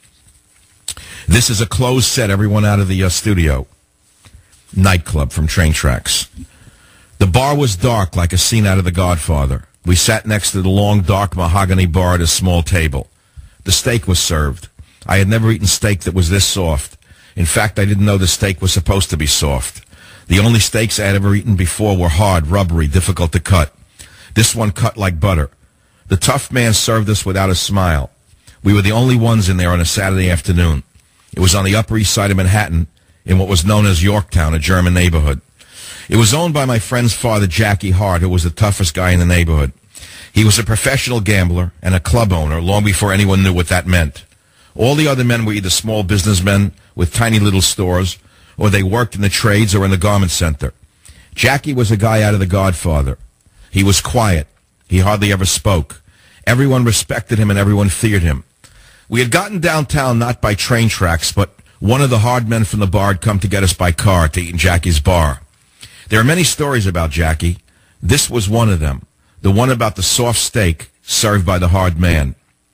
[SPEAKER 2] This is a closed set. Everyone out of the uh, studio. Nightclub from Train Tracks. The bar was dark, like a scene out of The Godfather. We sat next to the long, dark mahogany bar at a small table. The steak was served. I had never eaten steak that was this soft. In fact, I didn't know the steak was supposed to be soft. The only steaks I had ever eaten before were hard, rubbery, difficult to cut. This one cut like butter. The tough man served us without a smile. We were the only ones in there on a Saturday afternoon. It was on the Upper East Side of Manhattan, in what was known as Yorktown, a German neighborhood. It was owned by my friend's father, Jackie Hart, who was the toughest guy in the neighborhood. He was a professional gambler and a club owner long before anyone knew what that meant. All the other men were either small businessmen with tiny little stores, or they worked in the trades or in the garment center. Jackie was a guy out of The Godfather. He was quiet. He hardly ever spoke. Everyone respected him and everyone feared him. We had gotten downtown not by train tracks, but one of the hard men from the bar had come to get us by car to eat in Jackie's bar. There are many stories about Jackie. This was one of them, the one about the soft steak served by the hard man.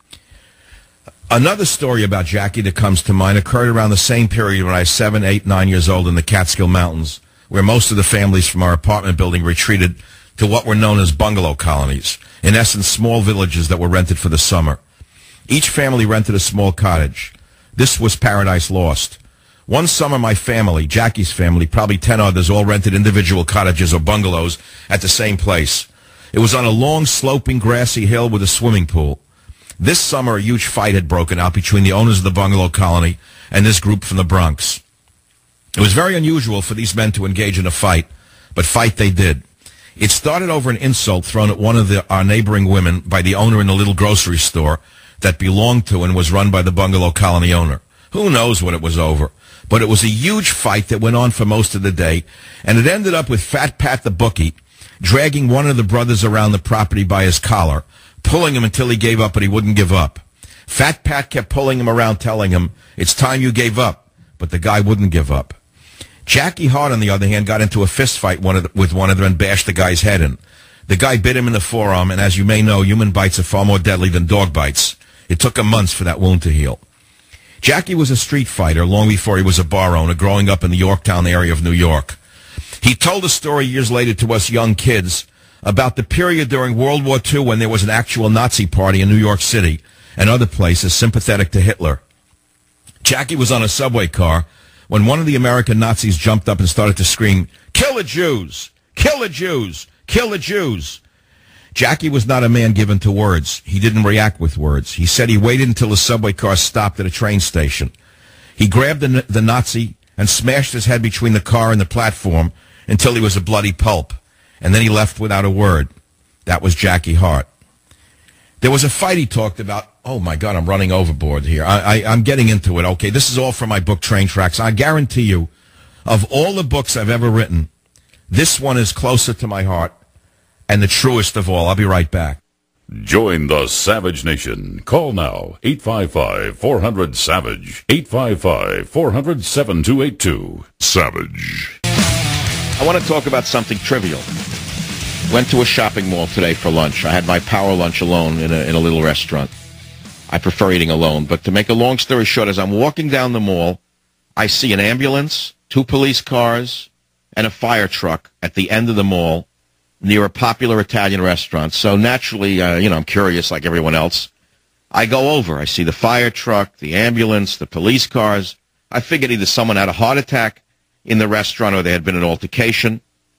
[SPEAKER 2] Another story about Jackie that comes to mind occurred around the same period when I was seven, eight, nine years old in the Catskill Mountains, where most of the families from our apartment building retreated to what were known as bungalow colonies, in essence small villages that were rented for the summer. Each family rented a small cottage. This was Paradise Lost. One summer my family, Jackie's family, probably ten others, all rented individual cottages or bungalows at the same place. It was on a long, sloping, grassy hill with a swimming pool. This summer, a huge fight had broken out between the owners of the bungalow colony and this group from the Bronx. It was very unusual for these men to engage in a fight, but fight they did. It started over an insult thrown at one of the, our neighboring women by the owner in a little grocery store that belonged to and was run by the bungalow colony owner. Who knows what it was over? But it was a huge fight that went on for most of the day, and it ended up with Fat Pat the bookie dragging one of the brothers around the property by his collar, pulling him until he gave up, but he wouldn't give up. Fat Pat kept pulling him around, telling him, "It's time you gave up," but the guy wouldn't give up. Jackie Hart, on the other hand, got into a fist fight one of the, with one of them and bashed the guy's head in. The guy bit him in the forearm, and as you may know, human bites are far more deadly than dog bites. It took him months for that wound to heal. Jackie was a street fighter long before he was a bar owner, growing up in the Yorktown area of New York. He told a story years later to us young kids about the period during World War Two when there was an actual Nazi party in New York City and other places sympathetic to Hitler. Jackie was on a subway car when one of the American Nazis jumped up and started to scream, "Kill the Jews! Kill the Jews! Kill the Jews!" Jackie was not a man given to words. He didn't react with words. He said he waited until the subway car stopped at a train station. He grabbed the, the Nazi and smashed his head between the car and the platform until he was a bloody pulp. And then he left without a word. That was Jackie Hart. There was a fight he talked about. Oh, my God, I'm running overboard here. I, I, I'm getting into it. Okay, this is all from my book, Train Tracks. I guarantee you, of all the books I've ever written, this one is closer to my heart and the truest of all. I'll be right back.
[SPEAKER 1] Join the Savage Nation. Call now, eight five five, four hundred, SAVAGE, eight five five, four hundred, seven two eight two. Savage.
[SPEAKER 3] I want to talk about something trivial. Went to a shopping mall today for lunch. I had my power lunch alone in a, in a little restaurant. I prefer eating alone. But to make a long story short, as I'm walking down the mall, I see an ambulance, two police cars, and a fire truck at the end of the mall near a popular Italian restaurant. So naturally, uh, you know, I'm curious like everyone else. I go over. I see the fire truck, the ambulance, the police cars. I figured either someone had a heart attack in the restaurant or there had been an altercation.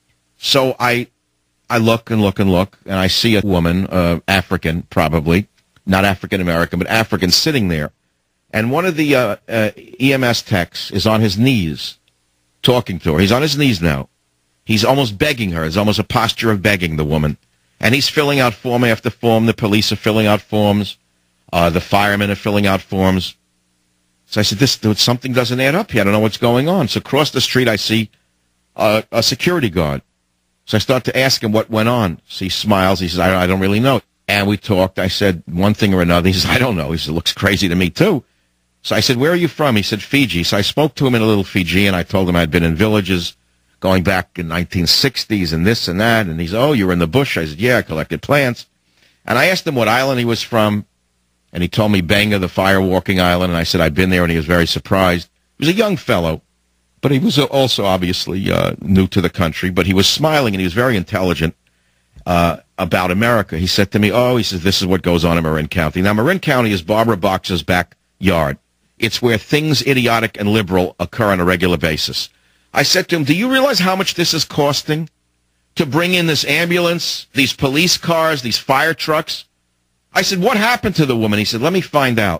[SPEAKER 3] So I I look and look and look, and I see a woman, uh, African probably, not African-American, but African, sitting there. And one of the uh, uh, E M S techs is on his knees talking to her. He's on his knees now. He's almost begging her. It's almost a posture of begging the woman. And he's filling out form after form. The police are filling out forms. Uh, the firemen are filling out forms. So I said, this something doesn't add up here. I don't know what's going on. So across the street, I see uh, a security guard. So I start to ask him what went on. So he smiles. He says, I, I don't really know. And we talked. I said one thing or another. He says, I don't know. He said, it looks crazy to me, too. So I said, where are you from? He said, Fiji. So I spoke to him in a little Fijian. I told him I'd been in villages going back in nineteen sixties and this and that. And he's, oh, you were in the bush. I said, yeah, I collected plants. And I asked him what island he was from. And he told me Banga, the fire-walking island. And I said, I'd been there, and he was very surprised. He was a young fellow, but he was also obviously uh, new to the country. But he was smiling, and he was very intelligent uh, about America. He said to me, oh, he says, this is what goes on in Marin County. Now, Marin County is Barbara Boxer's backyard. It's where things idiotic and liberal occur on a regular basis. I said to him, do you realize how much this is costing to bring in this ambulance, these police cars, these fire trucks? I said, what happened to the woman? He said, let me find out.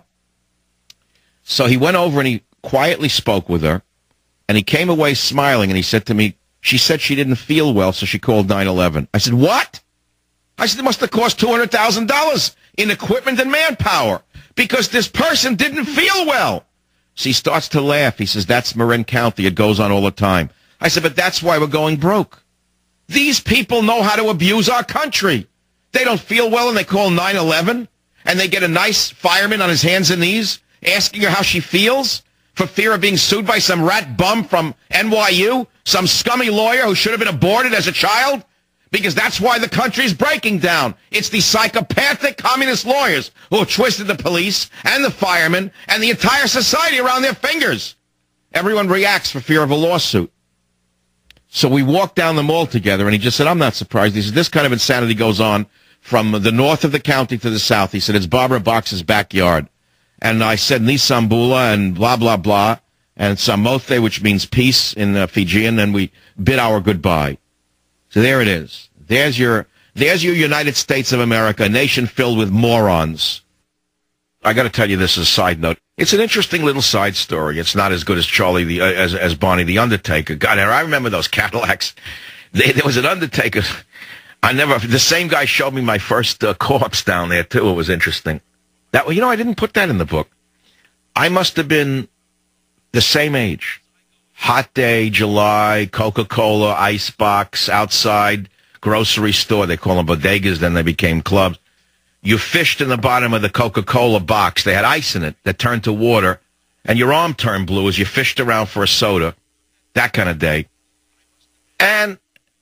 [SPEAKER 3] So he went over and he quietly spoke with her, and he came away smiling, and he said to me, she said she didn't feel well, so she called nine one one. I said, what? I said, it must have cost two hundred thousand dollars in equipment and manpower because this person didn't feel well. So he starts to laugh. He says, that's Marin County. It goes on all the time. I said, but that's why we're going broke. These people know how to abuse our country. They don't feel well and they call nine one one, and they get a nice fireman on his hands and knees asking her how she feels for fear of being sued by some rat bum from N Y U, some scummy lawyer who should have been aborted as a child, because that's why the country's breaking down. It's these psychopathic communist lawyers who have twisted the police and the firemen and the entire society around their fingers. Everyone reacts for fear of a lawsuit. So we walked down the mall together, and he just said, I'm not surprised. He said, this kind of insanity goes on from the north of the county to the south. He said, it's Barbara Boxer's backyard. And I said, Nisambula and blah, blah, blah, and Samothe, which means peace in uh, Fijian, and we bid our goodbye. So there it is. There's your, there's your United States of America, a nation filled with morons. I got to tell you this as a side note. It's an interesting little side story. It's not as good as Charlie, the uh, as as Barney the Undertaker. God, I remember those Cadillacs. They, there was an Undertaker. I never. The same guy showed me my first uh, corpse down there too. It was interesting. That you know, I didn't put that in the book. I must have been the same age. Hot day, July, Coca-Cola, icebox, outside, grocery store. They call them bodegas, then they became clubs. You fished in the bottom of the Coca-Cola box. They had ice in it that turned to water, and your arm turned blue as you fished around for a soda. That kind of day. And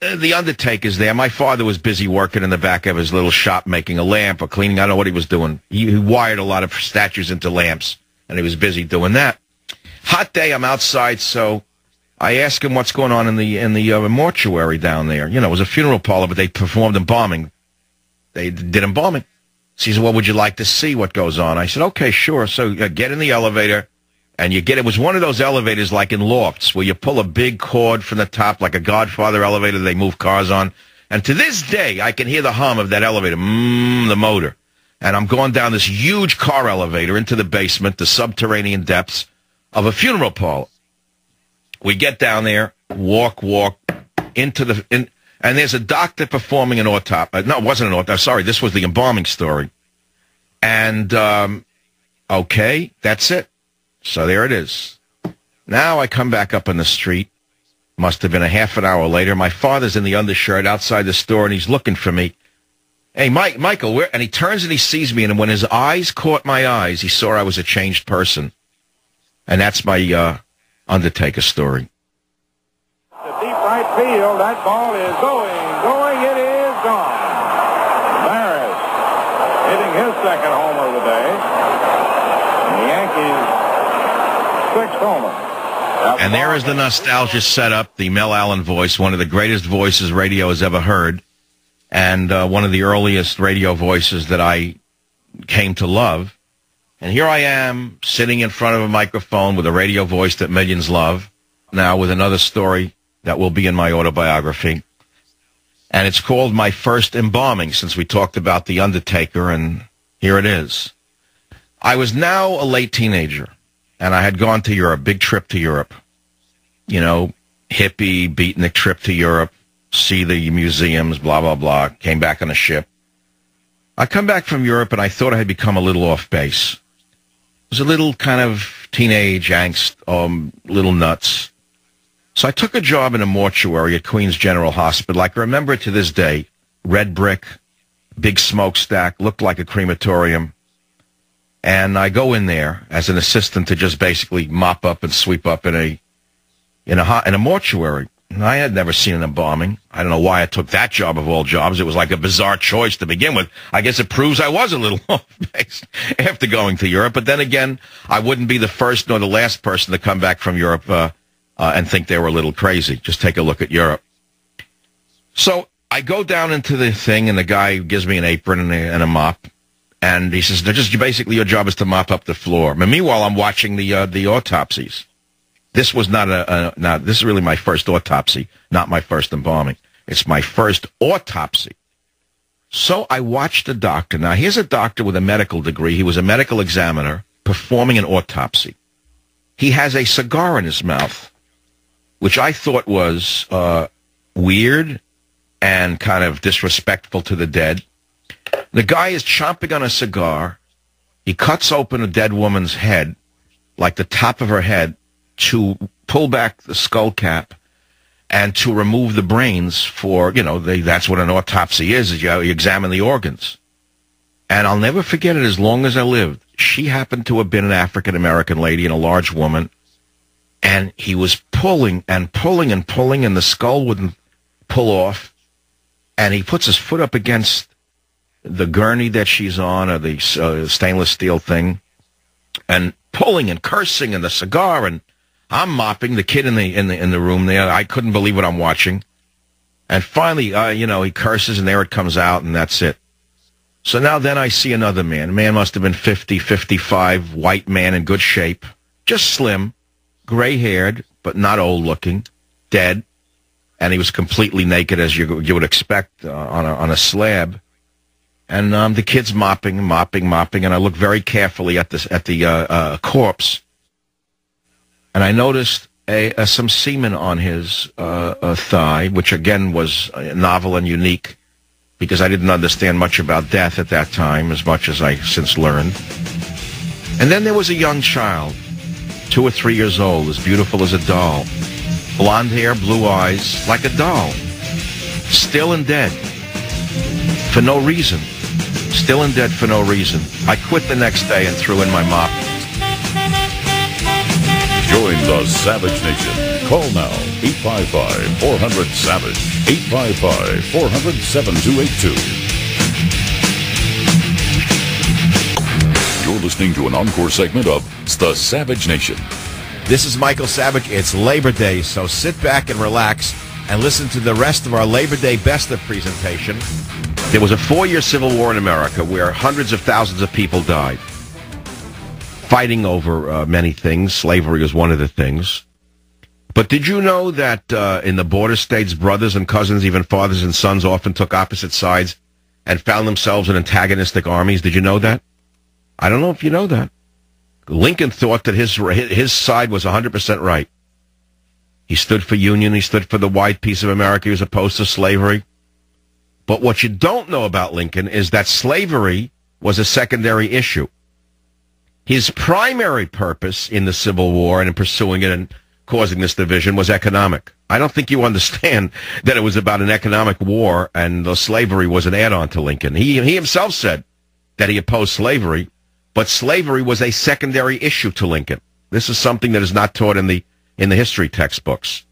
[SPEAKER 3] uh, the undertaker's there. My father was busy working in the back of his little shop making a lamp or cleaning. I don't know what he was doing. He, he wired a lot of statues into lamps, and he was busy doing that. Hot day, I'm outside, so I asked him what's going on in the in the uh, mortuary down there. You know, it was a funeral parlor, but they performed embalming. They did embalming. So he said, "What would you like to see? What goes on?" I said, "Okay, sure." So uh, get in the elevator, and you get, it was one of those elevators like in lofts where you pull a big cord from the top, like a Godfather elevator they move cars on. And to this day, I can hear the hum of that elevator, mmm, the motor. And I'm going down this huge car elevator into the basement, the subterranean depths of a funeral parlor. We get down there, walk, walk, into the... In, and there's a doctor performing an autopsy. No, it wasn't an autopsy. Sorry, this was the embalming story. And, um, okay, that's it. So there it is. Now I come back up in the street. Must have been a half an hour later. My father's in the undershirt outside the store, and he's looking for me. Hey, Mike, Michael, where? And he turns and he sees me, and when his eyes caught my eyes, he saw I was a changed person. And that's my uh, Undertaker story.
[SPEAKER 4] The deep right field, that ball is going, going, it is gone. Maris hitting his second homer of the day. And the Yankees' sixth homer. That's
[SPEAKER 3] and there is the nostalgia setup, the Mel Allen voice, one of the greatest voices radio has ever heard, and uh, one of the earliest radio voices that I came to love. And here I am, sitting in front of a microphone with a radio voice that millions love, now with another story that will be in my autobiography. And it's called My First Embalming, since we talked about The Undertaker, and here it is. I was now a late teenager, and I had gone to Europe, big trip to Europe. You know, hippie, beatnik trip to Europe, see the museums, blah, blah, blah. Came back on a ship. I come back from Europe, and I thought I had become a little off base. It was a little kind of teenage angst, um, little nuts. So I took a job in a mortuary at Queens General Hospital. I can remember it to this day. Red brick, big smokestack, looked like a crematorium. And I go in there as an assistant to just basically mop up and sweep up in a in a in a mortuary. And I had never seen an embalming. I don't know why I took that job of all jobs. It was like a bizarre choice to begin with. I guess it proves I was a little off base after going to Europe. But then again, I wouldn't be the first nor the last person to come back from Europe uh, uh, and think they were a little crazy. Just take a look at Europe. So I go down into the thing, and the guy gives me an apron and a, and a mop. And he says, just basically your job is to mop up the floor. And meanwhile, I'm watching the uh, the autopsies. This was not a, a not. This is really my first autopsy, not my first embalming. It's my first autopsy. So I watched the doctor. Now, here's a doctor with a medical degree. He was a medical examiner performing an autopsy. He has a cigar in his mouth, which I thought was uh, weird and kind of disrespectful to the dead. The guy is chomping on a cigar. He cuts open a dead woman's head, like the top of her head, to pull back the skull cap and to remove the brains for, you know, they, that's what an autopsy is, is you, you examine the organs. And I'll never forget it as long as I lived. She happened to have been an African-American lady and a large woman, and he was pulling and pulling and pulling, and the skull wouldn't pull off, and he puts his foot up against the gurney that she's on, or the uh, stainless steel thing, and pulling and cursing, and the cigar, and I'm mopping, the kid in the in the in the room there. I couldn't believe what I'm watching. And finally, uh, you know, he curses, and there it comes out, and that's it. So now then I see another man. A man must have been fifty, fifty-five, white man in good shape, just slim, gray-haired, but not old-looking, dead. And he was completely naked, as you you would expect, uh, on a on a slab. And um, the kid's mopping, mopping, mopping, and I look very carefully at this at the uh, uh, corpse. And I noticed a, a, some semen on his uh, uh, thigh, which again was novel and unique, because I didn't understand much about death at that time, as much as I since learned. And then there was a young child, two or three years old, as beautiful as a doll. Blonde hair, blue eyes, like a doll. Still and dead. For no reason. Still and dead for no reason. I quit the next day and threw in my mop.
[SPEAKER 1] Join the Savage Nation. Call now, eight five five, four hundred, SAVAGE, eight five five, four hundred, seven two eight two. You're listening to an encore segment of The Savage Nation.
[SPEAKER 2] This is Michael Savage. It's Labor Day, so sit back and relax and listen to the rest of our Labor Day Best of presentation.
[SPEAKER 3] There was a four-year civil war in America where hundreds of thousands of people died, fighting over uh, many things. Slavery was one of the things. But did you know that uh, in the border states, brothers and cousins, even fathers and sons, often took opposite sides and found themselves in antagonistic armies? Did you know that? I don't know if you know that. Lincoln thought that his his side was one hundred percent right. He stood for union. He stood for the white piece of America. He was opposed to slavery. But what you don't know about Lincoln is that slavery was a secondary issue. His primary purpose in the Civil War and in pursuing it and causing this division was economic. I don't think you understand that it was about an economic war and the slavery was an add-on to Lincoln. He, he himself said that he opposed slavery, but slavery was a secondary issue to Lincoln. This is something that is not taught in the in the history textbooks.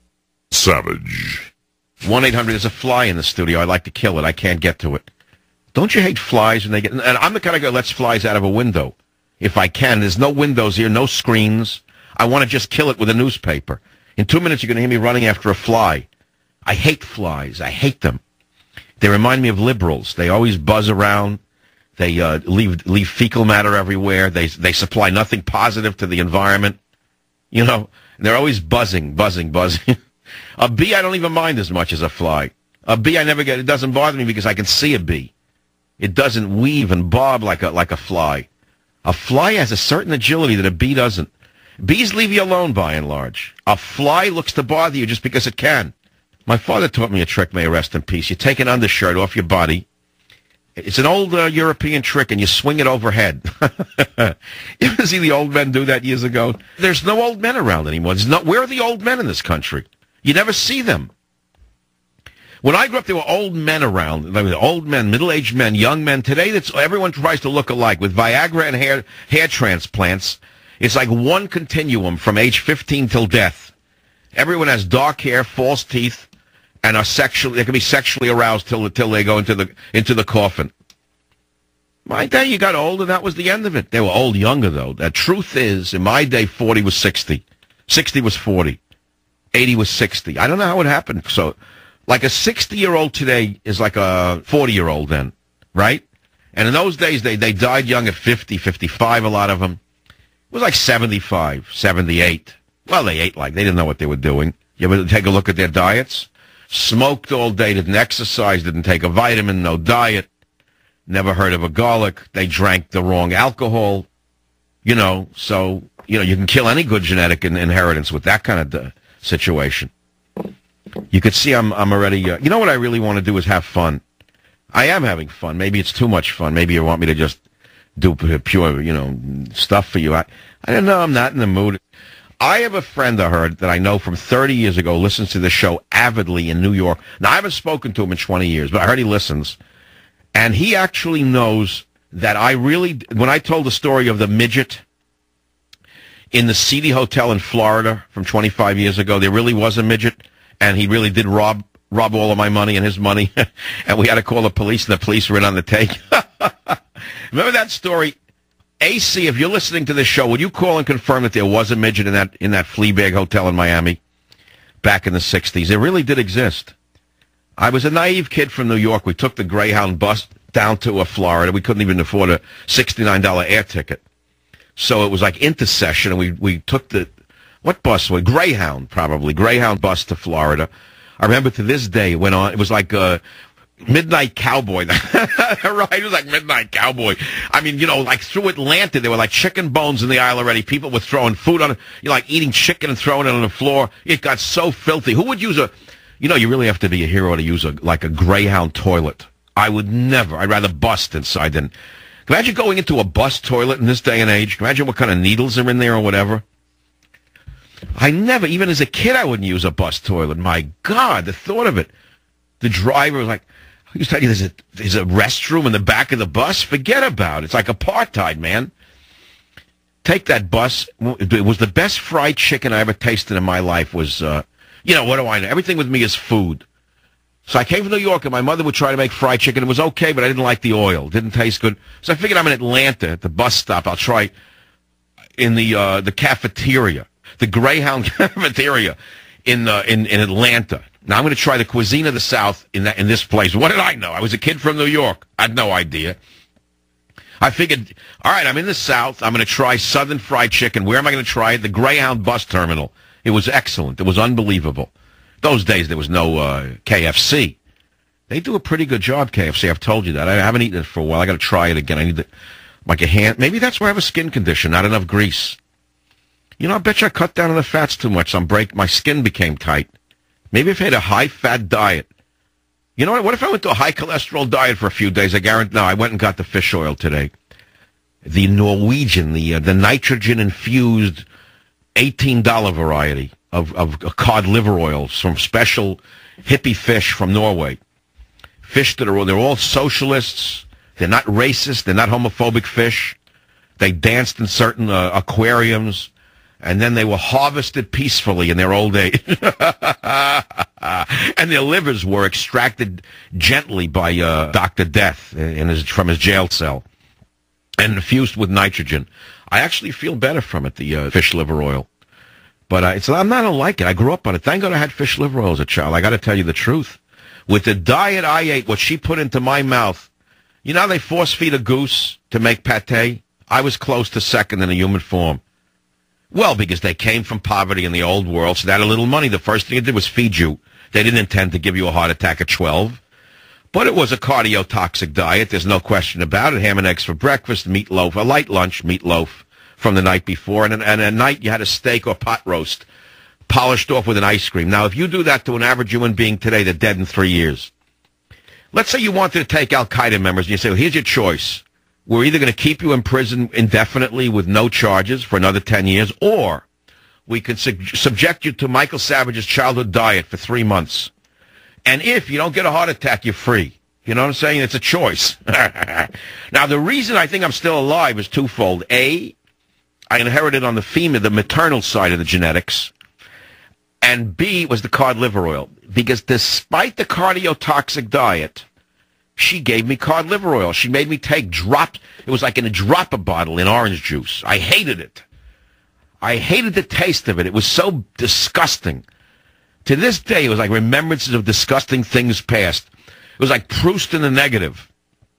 [SPEAKER 1] Savage.
[SPEAKER 3] one eight hundred, there's a fly in the studio. I'd like to kill it. I can't get to it. Don't you hate flies when they get... And I'm the kind of guy who lets flies out of a window, if I can. There's no windows here, no screens. I want to just kill it with a newspaper. In two minutes, you're going to hear me running after a fly. I hate flies. I hate them. They remind me of liberals. They always buzz around. They uh, leave leave fecal matter everywhere. They they supply nothing positive to the environment. You know, they're always buzzing, buzzing, buzzing. A bee I don't even mind as much as a fly. A bee I never get. It doesn't bother me because I can see a bee. It doesn't weave and bob like a like a fly. A fly has a certain agility that a bee doesn't. Bees leave you alone by and large. A fly looks to bother you just because it can. My father taught me a trick, may he rest in peace. You take an undershirt off your body. It's an old uh, European trick, and you swing it overhead. You ever see the old men do that years ago? There's no old men around anymore. There's not, where are the old men in this country? You never see them. When I grew up, there were old men around. There were old men, middle-aged men, young men. Today, that's, everyone tries to look alike. With Viagra and hair, hair transplants, it's like one continuum from age fifteen till death. Everyone has dark hair, false teeth, and are sexually, they can be sexually aroused till till they go into the into the coffin. My day, you got old, and that was the end of it. They were old younger, though. The truth is, in my day, forty was sixty. sixty was forty. eighty was sixty. I don't know how it happened. So, like a sixty-year-old today is like a forty-year-old then, right? And in those days, they, they died young at fifty, fifty-five, a lot of them. It was like seventy-five, seventy-eight. Well, they ate like, they didn't know what they were doing. You ever take a look at their diets? Smoked all day, didn't exercise, didn't take a vitamin, no diet. Never heard of a garlic. They drank the wrong alcohol. You know, so, you know, you can kill any good genetic in- inheritance with that kind of uh, situation. You could see I'm I'm already, uh, you know what I really want to do is have fun. I am having fun. Maybe it's too much fun. Maybe you want me to just do pure, you know, stuff for you. I, I don't know. I'm not in the mood. I have a friend I heard that I know from thirty years ago listens to this show avidly in New York. Now, I haven't spoken to him in twenty years, but I heard he listens. And he actually knows that I really, when I told the story of the midget in the seedy hotel in Florida from twenty-five years ago, there really was a midget, and he really did rob rob all of my money and his money, and we had to call the police, and the police were in on the take. Remember that story? A C, if you're listening to this show, would you call and confirm that there was a midget in that in that Fleabag hotel in Miami back in the sixties? It really did exist. I was a naive kid from New York. We took the Greyhound bus down to uh, Florida. We couldn't even afford a sixty-nine dollars air ticket. So it was like intercession, and we, we took the, what bus was it? Greyhound, probably. Greyhound bus to Florida. I remember to this day it went on. It was like a Midnight Cowboy. Right? It was like Midnight Cowboy. I mean, you know, like through Atlanta, there were like chicken bones in the aisle already. People were throwing food on it. You know, like eating chicken and throwing it on the floor. It got so filthy. Who would use a, you know, you really have to be a hero to use a like a Greyhound toilet. I would never. I'd rather bust inside than, imagine going into a bus toilet in this day and age. Imagine what kind of needles are in there or whatever. I never, even as a kid, I wouldn't use a bus toilet. My God, the thought of it. The driver was like, he's telling you there's a, there's a restroom in the back of the bus? Forget about it. It's like apartheid, man. take that bus. It was the best fried chicken I ever tasted in my life. Was uh, you know, what do I know? Everything with me is food. So I came from New York, and my mother would try to make fried chicken. It was okay, but I didn't like the oil. It didn't taste good. So I figured I'm in Atlanta at the bus stop. I'll try in the uh, the cafeteria, the Greyhound cafeteria in uh, in in Atlanta. Now I'm going to try the cuisine of the South in that in this place. What did I know? I was a kid from New York. I had no idea. I figured, all right, I'm in the South. I'm going to try Southern fried chicken. Where am I going to try it? The Greyhound bus terminal. It was excellent. It was unbelievable. Those days, there was no uh, K F C. They do a pretty good job, K F C. I've told you that. I haven't eaten it for a while. I got to try it again. I need to, like a hand. Maybe that's why I have a skin condition, not enough grease. You know, I bet you I cut down on the fats too much. I'm break. My skin became tight. Maybe if I had a high-fat diet. You know what? What if I went to a high-cholesterol diet for a few days? I guarantee. No, I went and got the fish oil today. The Norwegian, the uh, the nitrogen-infused eighteen dollar variety of, of cod liver oils from special hippie fish from Norway. Fish that are, they're all socialists. They're not racist. They're not homophobic fish. They danced in certain uh, aquariums, and then they were harvested peacefully in their old age. And their livers were extracted gently by uh, Doctor Death in his, from his jail cell and infused with nitrogen. I actually feel better from it, the uh, fish liver oil. But uh, it's, I'm not unlike it. I grew up on it. Thank God I had fish liver oil as a child. I got to tell you the truth. With the diet I ate, what she put into my mouth, you know how they force feed a goose to make pate? I was close to second in a human form. Well, because they came from poverty in the old world, so they had a little money. The first thing they did was feed you. They didn't intend to give you a heart attack at twelve. But it was a cardiotoxic diet. There's no question about it. Ham and eggs for breakfast, meatloaf, a light lunch, meatloaf from the night before, and, and at night you had a steak or pot roast polished off with an ice cream. Now, if you do that to an average human being today, they're dead in three years. Let's say you wanted to take Al-Qaeda members, and you say, well, here's your choice. We're either going to keep you in prison indefinitely with no charges for another ten years, or we can sub- subject you to Michael Savage's childhood diet for three months. And if you don't get a heart attack, you're free. You know what I'm saying? It's a choice. Now, the reason I think I'm still alive is twofold. A, I inherited on the female, the maternal side of the genetics. And B, was the cod liver oil. Because despite the cardiotoxic diet, she gave me cod liver oil. She made me take drops. It was like in a drop a bottle in orange juice. I hated it. I hated the taste of it. It was so disgusting. To this day, it was like remembrances of disgusting things past. It was like Proust in the negative.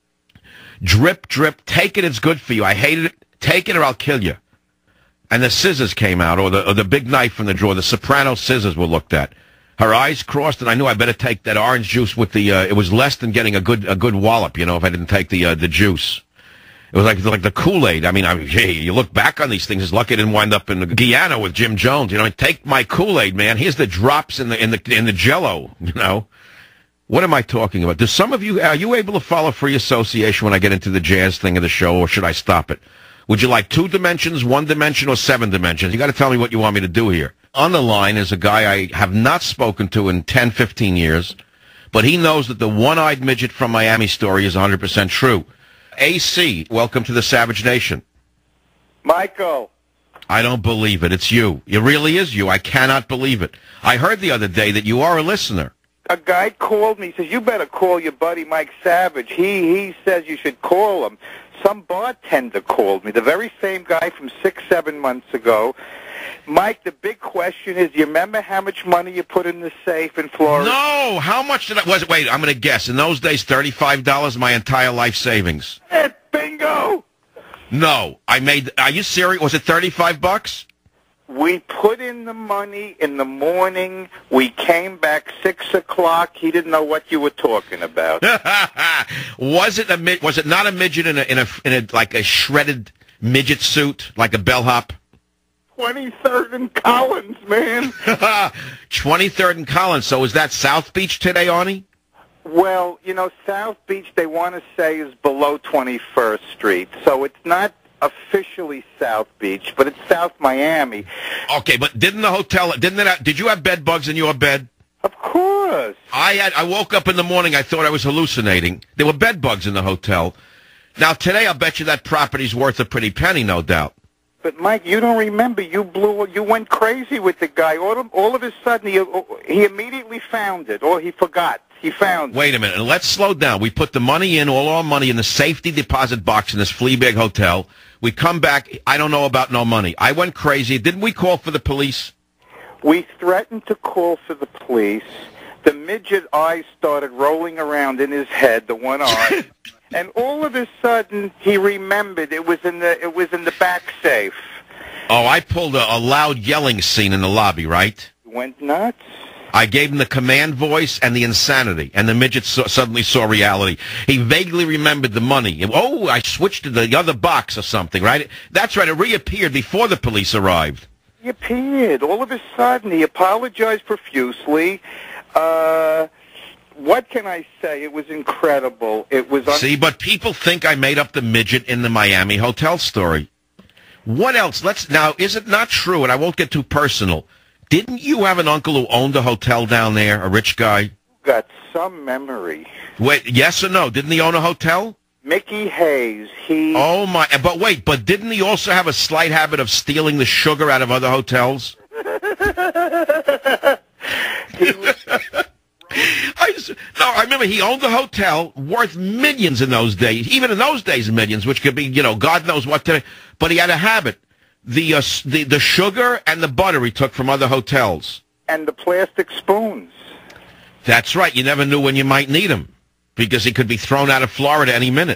[SPEAKER 3] Drip, drip, take it, it's good for you. I hated it. Take it or I'll kill you. And the scissors came out, or the, or the big knife from the drawer. The Soprano scissors were looked at. Her eyes crossed, and I knew I better take that orange juice with the, uh, it was less than getting a good a good wallop, you know, if I didn't take the uh, the juice. It was like like the Kool-Aid. I mean, I, hey, you look back on these things, it's lucky I didn't wind up in Guyana with Jim Jones. You know, take my Kool-Aid, man. Here's the drops in the in the in the Jello. You know, what am I talking about? Do some of you are you able to follow free association when I get into the jazz thing of the show, or should I stop it? Would you like two dimensions, one dimension, or seven dimensions? You got to tell me what you want me to do here. On the line is a guy I have not spoken to in ten, fifteen years, but he knows that the one-eyed midget from Miami story is one hundred percent true. A C, welcome to the Savage Nation.
[SPEAKER 5] Michael.
[SPEAKER 3] I don't believe it. It's you. It really is you. I cannot believe it. I heard the other day that you are a listener.
[SPEAKER 5] A guy called me. He says, you better call your buddy Mike Savage. He he says you should call him. Some bartender called me, the very same guy from six, seven months ago. Mike, the big question is, do you remember how much money you put in the safe in Florida?
[SPEAKER 3] No! How much did I... Was it, wait, I'm going to guess. In those days, thirty-five dollars, my entire life savings.
[SPEAKER 5] Eh, bingo!
[SPEAKER 3] No. I made... Are you serious? Was it thirty-five bucks?
[SPEAKER 5] We put in the money in the morning. We came back six o'clock. He didn't know what you were talking about.
[SPEAKER 3] Was it a was it not a midget in a in a in a like a shredded midget suit, like a bellhop?
[SPEAKER 5] twenty-third and Collins, man.
[SPEAKER 3] twenty-third and Collins. So is that South Beach today, Arnie?
[SPEAKER 5] Well, you know, South Beach, they want to say, is below twenty-first Street. So it's not officially South Beach, but it's South Miami.
[SPEAKER 3] Okay, but didn't the hotel, didn't it have, did you have bed bugs in your bed?
[SPEAKER 5] Of course.
[SPEAKER 3] I had. I woke up in the morning, I thought I was hallucinating. There were bed bugs in the hotel. Now, today, I'll bet you that property's worth a pretty penny, no doubt.
[SPEAKER 5] But, Mike, you don't remember. You blew, you went crazy with the guy. All of, all of a sudden, he, he immediately found it, or he forgot. He found it.
[SPEAKER 3] Wait a minute. Let's slow down. We put the money in, all our money in the safety deposit box in this Fleabag hotel. We come back. I don't know about no money. I went crazy. Didn't we call for the police?
[SPEAKER 5] We threatened to call for the police. The midget eyes started rolling around in his head, the one eye. And all of a sudden, he remembered it was in the it was in the back safe.
[SPEAKER 3] Oh, I pulled a, a loud yelling scene in the lobby, right?
[SPEAKER 5] Went nuts.
[SPEAKER 3] I gave him the command voice and the insanity, and the midget saw, suddenly saw reality. He vaguely remembered the money. Oh, I switched to the other box or something, right? That's right. It reappeared before the police arrived.
[SPEAKER 5] He appeared. All of a sudden, he apologized profusely. Uh... What can I say? It was incredible. It was un-
[SPEAKER 3] See, but people think I made up the midget in the Miami hotel story. What else? Let's now. Is it not true? And I won't get too personal. Didn't you have an uncle who owned a hotel down there? A rich guy?
[SPEAKER 5] Got some memory.
[SPEAKER 3] Wait, yes or no? Didn't he own a hotel?
[SPEAKER 5] Mickey Hayes. He.
[SPEAKER 3] Oh my! But wait, but didn't he also have a slight habit of stealing the sugar out of other hotels?
[SPEAKER 5] he was-
[SPEAKER 3] I just, no, I remember he owned a hotel worth millions in those days. Even in those days, millions, which could be, you know, God knows what today. But he had a habit. The, uh, the, the sugar and the butter he took from other hotels.
[SPEAKER 5] And the plastic spoons.
[SPEAKER 3] That's right. You never knew when you might need them because he could be thrown out of Florida any minute.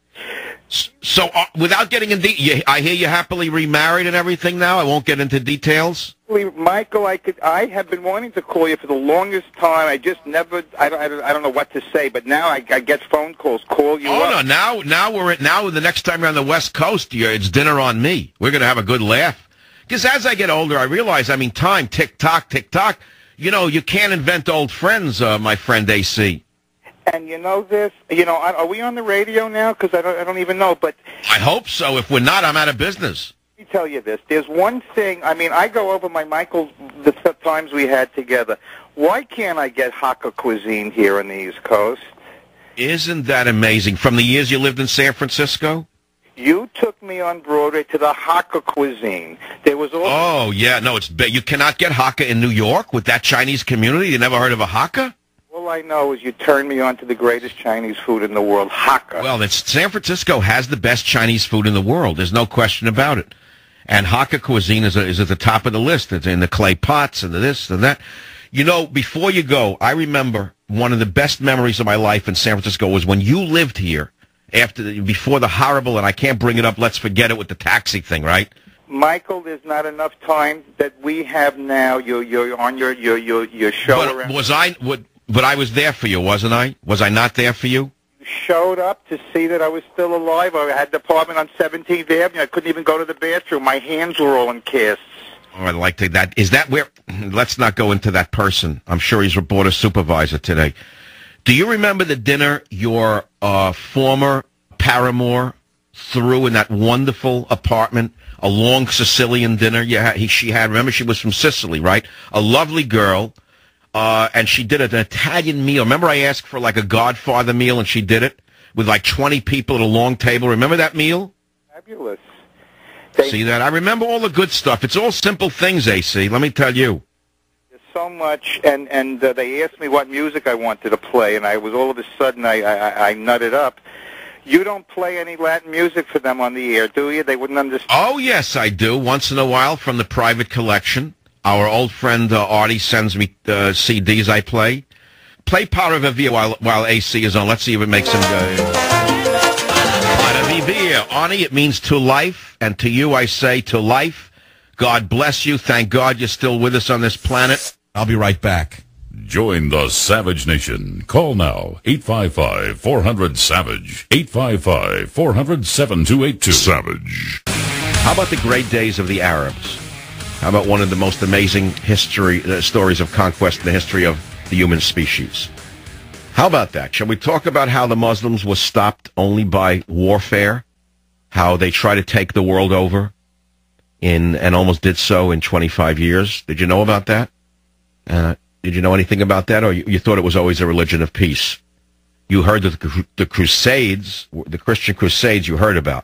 [SPEAKER 3] So, uh, without getting in de- I hear you happily remarried and everything now. I won't get into details.
[SPEAKER 5] Michael, I could. I have been wanting to call you for the longest time. I just never. I don't. I don't, I don't know what to say. But now I, I get phone calls. Call you.
[SPEAKER 3] Oh
[SPEAKER 5] up.
[SPEAKER 3] no! Now, now we're at, now the next time you're on the West Coast, you're, it's dinner on me. We're gonna have a good laugh. Because as I get older, I realize. I mean, time tick tock, tick tock. You know, you can't invent old friends, uh, my friend A C.
[SPEAKER 5] And you know this, you know, are we on the radio now? Because I don't, I don't even know. But
[SPEAKER 3] I hope so. If we're not, I'm out of business.
[SPEAKER 5] Let me tell you this. There's one thing. I mean, I go over my Michael the th- times we had together. Why can't I get Hakka cuisine here on the East Coast?
[SPEAKER 3] Isn't that amazing? From the years you lived in San Francisco?
[SPEAKER 5] You took me on Broadway to the Hakka cuisine. There was also
[SPEAKER 3] Oh yeah, no, it's you cannot get Hakka in New York with that Chinese community. You never heard of a Hakka?
[SPEAKER 5] All I know is you turned me on to the greatest Chinese food in the world, Hakka.
[SPEAKER 3] Well, it's, San Francisco has the best Chinese food in the world. There's no question about it. And Hakka cuisine is, a, is at the top of the list. It's in the clay pots and the this and that. You know, before you go, I remember one of the best memories of my life in San Francisco was when you lived here after the, before the horrible, and I can't bring it up, let's forget it with the taxi thing, right?
[SPEAKER 5] Michael, there's not enough time that we have now. You're, you're on your, your, your, your show.
[SPEAKER 3] But
[SPEAKER 5] around.
[SPEAKER 3] was I... What, But I was there for you, wasn't I? Was I not there for you?
[SPEAKER 5] You showed up to see that I was still alive. I had an apartment on seventeenth Avenue. I couldn't even go to the bathroom. My hands were all in casts.
[SPEAKER 3] Oh, I'd like to. That is that where? Let's not go into that person. I'm sure he's a board of supervisor today. Do you remember the dinner your uh, former paramour threw in that wonderful apartment? A long Sicilian dinner. Yeah, he, she had. Remember, she was from Sicily, right? A lovely girl. Uh, and she did an Italian meal. Remember I asked for like a Godfather meal and she did it with like twenty people at a long table. Remember that meal?
[SPEAKER 5] Fabulous. They,
[SPEAKER 3] See that? I remember all the good stuff. It's all simple things, A C. Let me tell you.
[SPEAKER 5] There's so much, and, and uh, they asked me what music I wanted to play, and I was all of a sudden, I, I, I nutted up. You don't play any Latin music for them on the air, do you? They wouldn't understand.
[SPEAKER 3] Oh, yes, I do. Once in a while from the private collection. Our old friend uh, Artie sends me uh, C Ds I play. Play Para Vivir while, while A C is on. Let's see if it makes him go. Para Vivir. Arnie, it means to life. And to you, I say to life. God bless you. Thank God you're still with us on this planet.
[SPEAKER 2] I'll be right back.
[SPEAKER 1] Join the Savage Nation. Call now, eight five five, four hundred, SAVAGE, eight five five, four hundred, seven two eight two. Savage.
[SPEAKER 3] How about the great days of the Arabs? How about one of the most amazing history uh, stories of conquest in the history of the human species? How about that? Shall we talk about how the Muslims were stopped only by warfare? How they tried to take the world over in and almost did so in twenty-five years? Did you know about that? Uh, did you know anything about that, or you, you thought it was always a religion of peace? You heard that the, the Crusades, the Christian Crusades you heard about.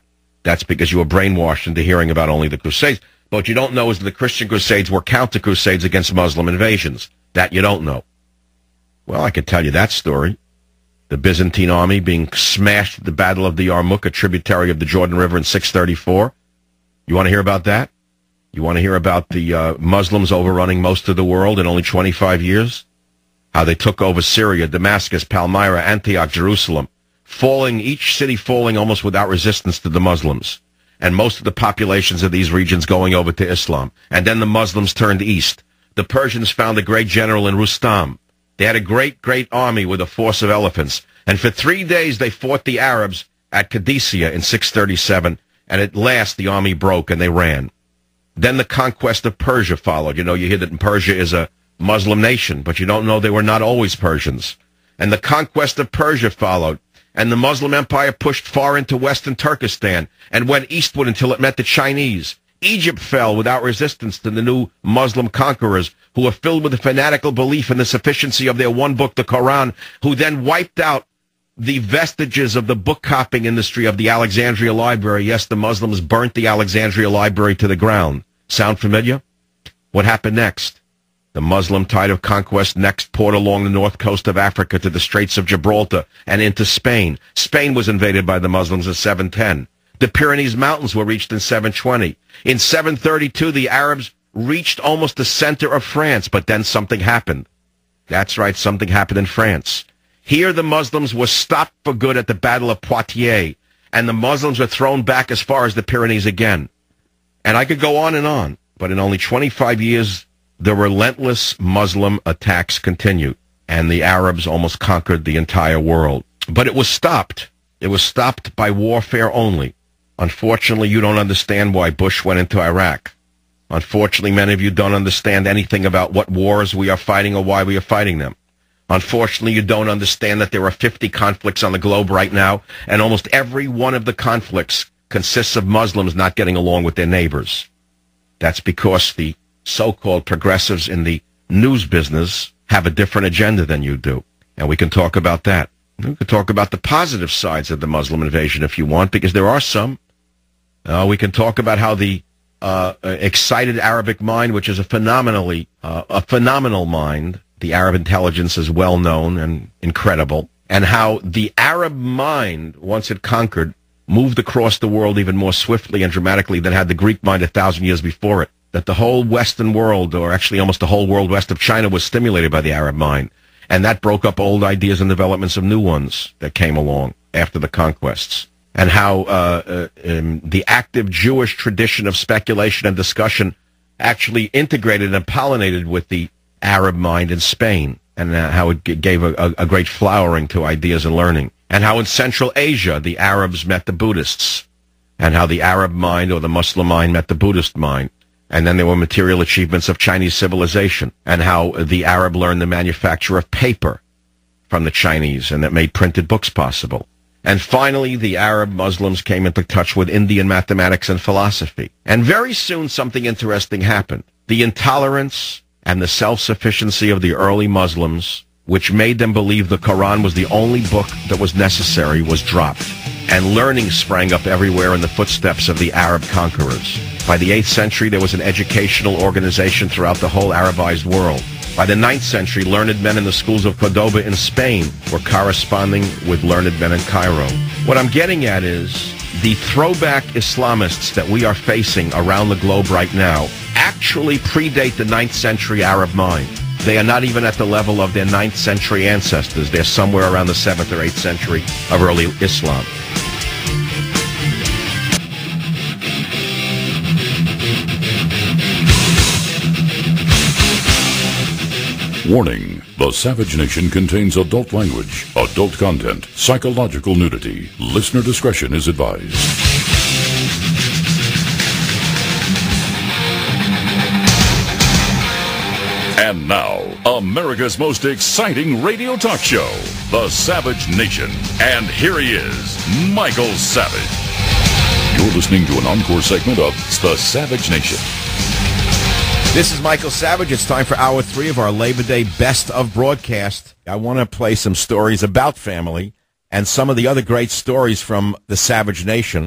[SPEAKER 3] That's because you were brainwashed into hearing about only the Crusades. But what you don't know is that the Christian Crusades were counter-crusades against Muslim invasions. That you don't know. Well, I could tell you that story. The Byzantine army being smashed at the Battle of the Yarmouk, a tributary of the Jordan River in six thirty-four. You want to hear about that? You want to hear about the uh, Muslims overrunning most of the world in only twenty-five years? How they took over Syria, Damascus, Palmyra, Antioch, Jerusalem, falling, each city falling almost without resistance to the Muslims, and most of the populations of these regions going over to Islam. And then the Muslims turned east. The Persians found a great general in Rustam. They had a great, great army with a force of elephants. And for three days they fought the Arabs at Qadisiyah in six thirty-seven, and at last the army broke and they ran. Then the conquest of Persia followed. You know, you hear that Persia is a Muslim nation, but you don't know they were not always Persians. And the conquest of Persia followed, and the Muslim Empire pushed far into western Turkestan and went eastward until it met the Chinese. Egypt fell without resistance to the new Muslim conquerors, who were filled with a fanatical belief in the sufficiency of their one book, the Quran, who then wiped out the vestiges of the book copying industry of the Alexandria Library. Yes, the Muslims burnt the Alexandria Library to the ground. Sound familiar? What happened next? The Muslim tide of conquest next poured along the north coast of Africa to the Straits of Gibraltar and into Spain. Spain was invaded by the Muslims in seven ten. The Pyrenees Mountains were reached in seven twenty. In seven thirty-two, the Arabs reached almost the center of France, but then something happened. That's right, something happened in France. Here the Muslims were stopped for good at the Battle of Poitiers, and the Muslims were thrown back as far as the Pyrenees again. And I could go on and on, but in only twenty-five years, the relentless Muslim attacks continued, and the Arabs almost conquered the entire world. But it was stopped. It was stopped by warfare only. Unfortunately, you don't understand why Bush went into Iraq. Unfortunately, many of you don't understand anything about what wars we are fighting or why we are fighting them. Unfortunately, you don't understand that there are fifty conflicts on the globe right now, and almost every one of the conflicts consists of Muslims not getting along with their neighbors. That's because the so-called progressives in the news business have a different agenda than you do. And we can talk about that. We can talk about the positive sides of the Muslim invasion if you want, because there are some. Uh, we can talk about how the uh, excited Arabic mind, which is a phenomenally uh, a phenomenal mind, the Arab intelligence is well known and incredible, and how the Arab mind, once it conquered, moved across the world even more swiftly and dramatically than had the Greek mind a thousand years before it. That the whole Western world, or actually almost the whole world west of China, was stimulated by the Arab mind. And that broke up old ideas and developments of new ones that came along after the conquests. And how uh, uh, um, the active Jewish tradition of speculation and discussion actually integrated and pollinated with the Arab mind in Spain, and uh, how it g- gave a, a, a great flowering to ideas and learning. And how in Central Asia, the Arabs met the Buddhists, and how the Arab mind or the Muslim mind met the Buddhist mind. And then there were material achievements of Chinese civilization, and how the Arab learned the manufacture of paper from the Chinese, and that made printed books possible. And finally, the Arab Muslims came into touch with Indian mathematics and philosophy. And very soon something interesting happened. The intolerance and the self-sufficiency of the early Muslims, which made them believe the Quran was the only book that was necessary, was dropped. And learning sprang up everywhere in the footsteps of the Arab conquerors. By the eighth century, there was an educational organization throughout the whole Arabized world. By the ninth century, learned men in the schools of Cordoba in Spain were corresponding with learned men in Cairo. What I'm getting at is the throwback Islamists that we are facing around the globe right now actually predate the ninth century Arab mind. They are not even at the level of their ninth century ancestors. They're somewhere around the seventh or eighth century of early Islam.
[SPEAKER 1] Warning, the Savage Nation contains adult language, adult content, psychological nudity. Listener discretion is advised. And now, America's most exciting radio talk show, The Savage Nation. And here he is, Michael Savage. You're listening to an encore segment of The Savage Nation.
[SPEAKER 2] This is Michael Savage. It's time for hour three of our Labor Day Best of broadcast. I want to play some stories about family and some of the other great stories from the Savage Nation.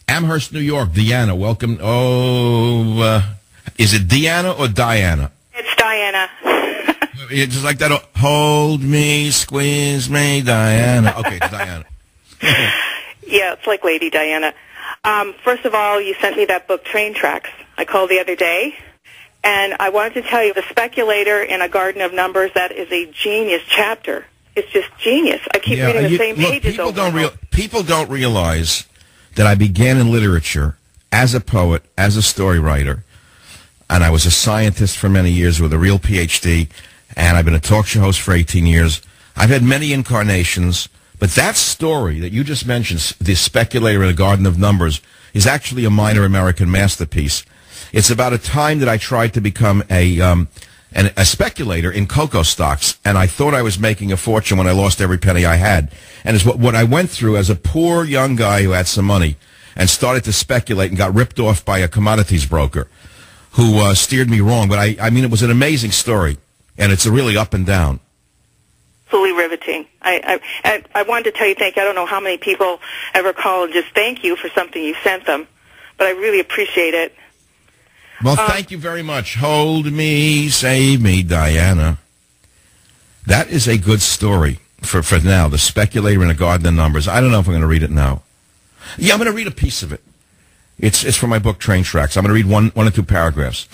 [SPEAKER 2] Amherst, New York. Deanna, welcome. Oh, uh, is it Deanna or Diana?
[SPEAKER 6] It's Diana.
[SPEAKER 2] It's just like that. oh, Hold me, squeeze me, Diana. Okay, it's Diana.
[SPEAKER 6] Yeah, it's like Lady Diana. Um, first of all, you sent me that book, Train Tracks. I called the other day, and I wanted to tell you, The Speculator in a Garden of Numbers, that is a genius chapter. It's just genius. I keep
[SPEAKER 2] Yeah,
[SPEAKER 6] reading the
[SPEAKER 2] you-
[SPEAKER 6] same
[SPEAKER 2] look,
[SPEAKER 6] pages
[SPEAKER 2] people
[SPEAKER 6] over
[SPEAKER 2] don't
[SPEAKER 6] and
[SPEAKER 2] real,
[SPEAKER 6] over.
[SPEAKER 2] People don't realize that I began in literature as a poet, as a story writer, and I was a scientist for many years with a real P H D, and I've been a talk show host for eighteen years. I've had many incarnations, but that story that you just mentioned, The Speculator in a Garden of Numbers, is actually a minor American masterpiece. It's about a time that I tried to become a um, an, a speculator in cocoa stocks, and I thought I was making a fortune when I lost every penny I had. And it's what, what I went through as a poor young guy who had some money and started to speculate and got ripped off by a commodities broker who uh, steered me wrong. But I, I mean, it was an amazing story, and it's a really up and down.
[SPEAKER 6] Absolutely riveting. I, I, I I wanted to tell you thank you. I don't know how many people ever call and just thank you for something you sent them, but I really appreciate it.
[SPEAKER 2] Well,
[SPEAKER 6] Um,
[SPEAKER 2] thank you very much. Hold me, save me, Diana. That is a good story for, for now. The Speculator in a Garden of Numbers. I don't know if I'm going to read it now. Yeah, I'm going to read a piece of it. It's it's from my book, Train Tracks. I'm going to read one, one or two paragraphs.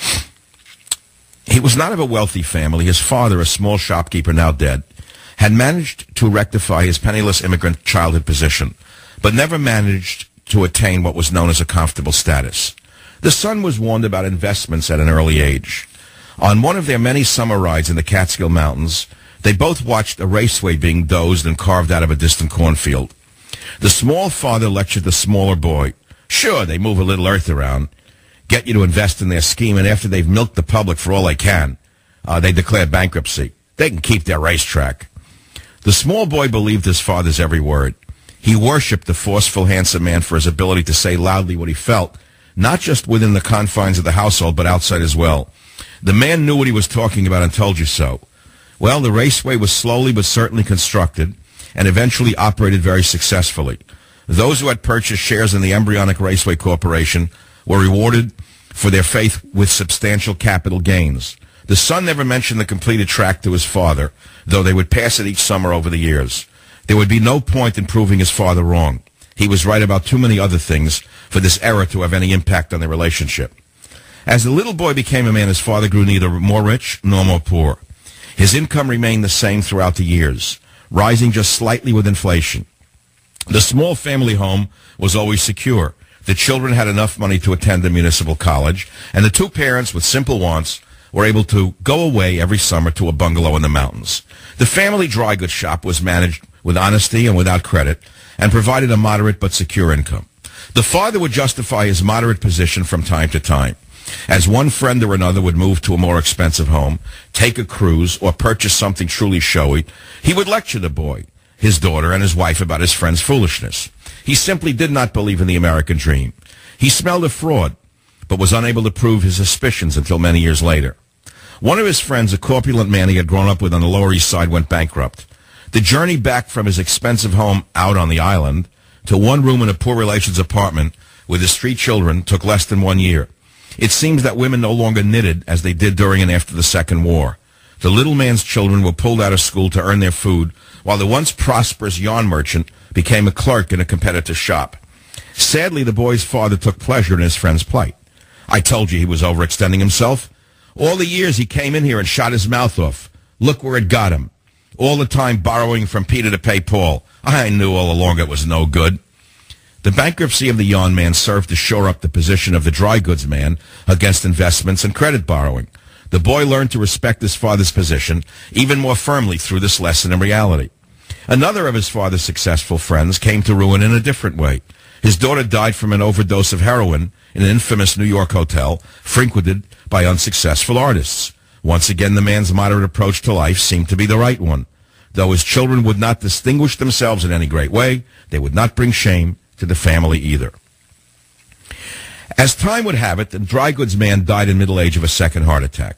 [SPEAKER 2] He was not of a wealthy family. His father, a small shopkeeper now dead, had managed to rectify his penniless immigrant childhood position, but never managed to attain what was known as a comfortable status. The son was warned about investments at an early age. On one of their many summer rides in the Catskill Mountains, they both watched a raceway being dozed and carved out of a distant cornfield. The small father lectured the smaller boy. Sure, they move a little earth around, get you to invest in their scheme, and after they've milked the public for all they can, uh, they declare bankruptcy. They can keep their racetrack. The small boy believed his father's every word. He worshipped the forceful, handsome man for his ability to say loudly what he felt, not just within the confines of the household, but outside as well. The man knew what he was talking about and told you so. Well, the raceway was slowly but certainly constructed and eventually operated very successfully. Those who had purchased shares in the embryonic Raceway Corporation were rewarded for their faith with substantial capital gains. The son never mentioned the completed track to his father, though they would pass it each summer over the years. There would be no point in proving his father wrong. He was right about too many other things for this error to have any impact on their relationship. As the little boy became a man, his father grew neither more rich nor more poor. His income remained the same throughout the years, rising just slightly with inflation. The small family home was always secure. The children had enough money to attend a municipal college, and the two parents with simple wants were able to go away every summer to a bungalow in the mountains. The family dry goods shop was managed with honesty and without credit, and provided a moderate but secure income. The father would justify his moderate position from time to time. As one friend or another would move to a more expensive home, take a cruise, or purchase something truly showy, he would lecture the boy, his daughter, and his wife about his friend's foolishness. He simply did not believe in the American dream. He smelled a fraud, but was unable to prove his suspicions until many years later. One of his friends, a corpulent man he had grown up with on the Lower East Side, went bankrupt. The journey back from his expensive home out on the island to one room in a poor relation's apartment with his three children took less than one year. It seems that women no longer knitted as they did during and after the Second War. The little man's children were pulled out of school to earn their food, while the once prosperous yarn merchant became a clerk in a competitor's shop. Sadly, the boy's father took pleasure in his friend's plight. I told you he was overextending himself. All the years he came in here and shot his mouth off. Look where it got him. All the time borrowing from Peter to pay Paul. I knew all along it was no good. The bankruptcy of the yarn man served to shore up the position of the dry goods man against investments and credit borrowing. The boy learned to respect his father's position even more firmly through this lesson in reality. Another of his father's successful friends came to ruin in a different way. His daughter died from an overdose of heroin in an infamous New York hotel frequented by unsuccessful artists. Once again, the man's moderate approach to life seemed to be the right one. Though his children would not distinguish themselves in any great way, they would not bring shame to the family either. As time would have it, the dry goods man died in middle age of a second heart attack.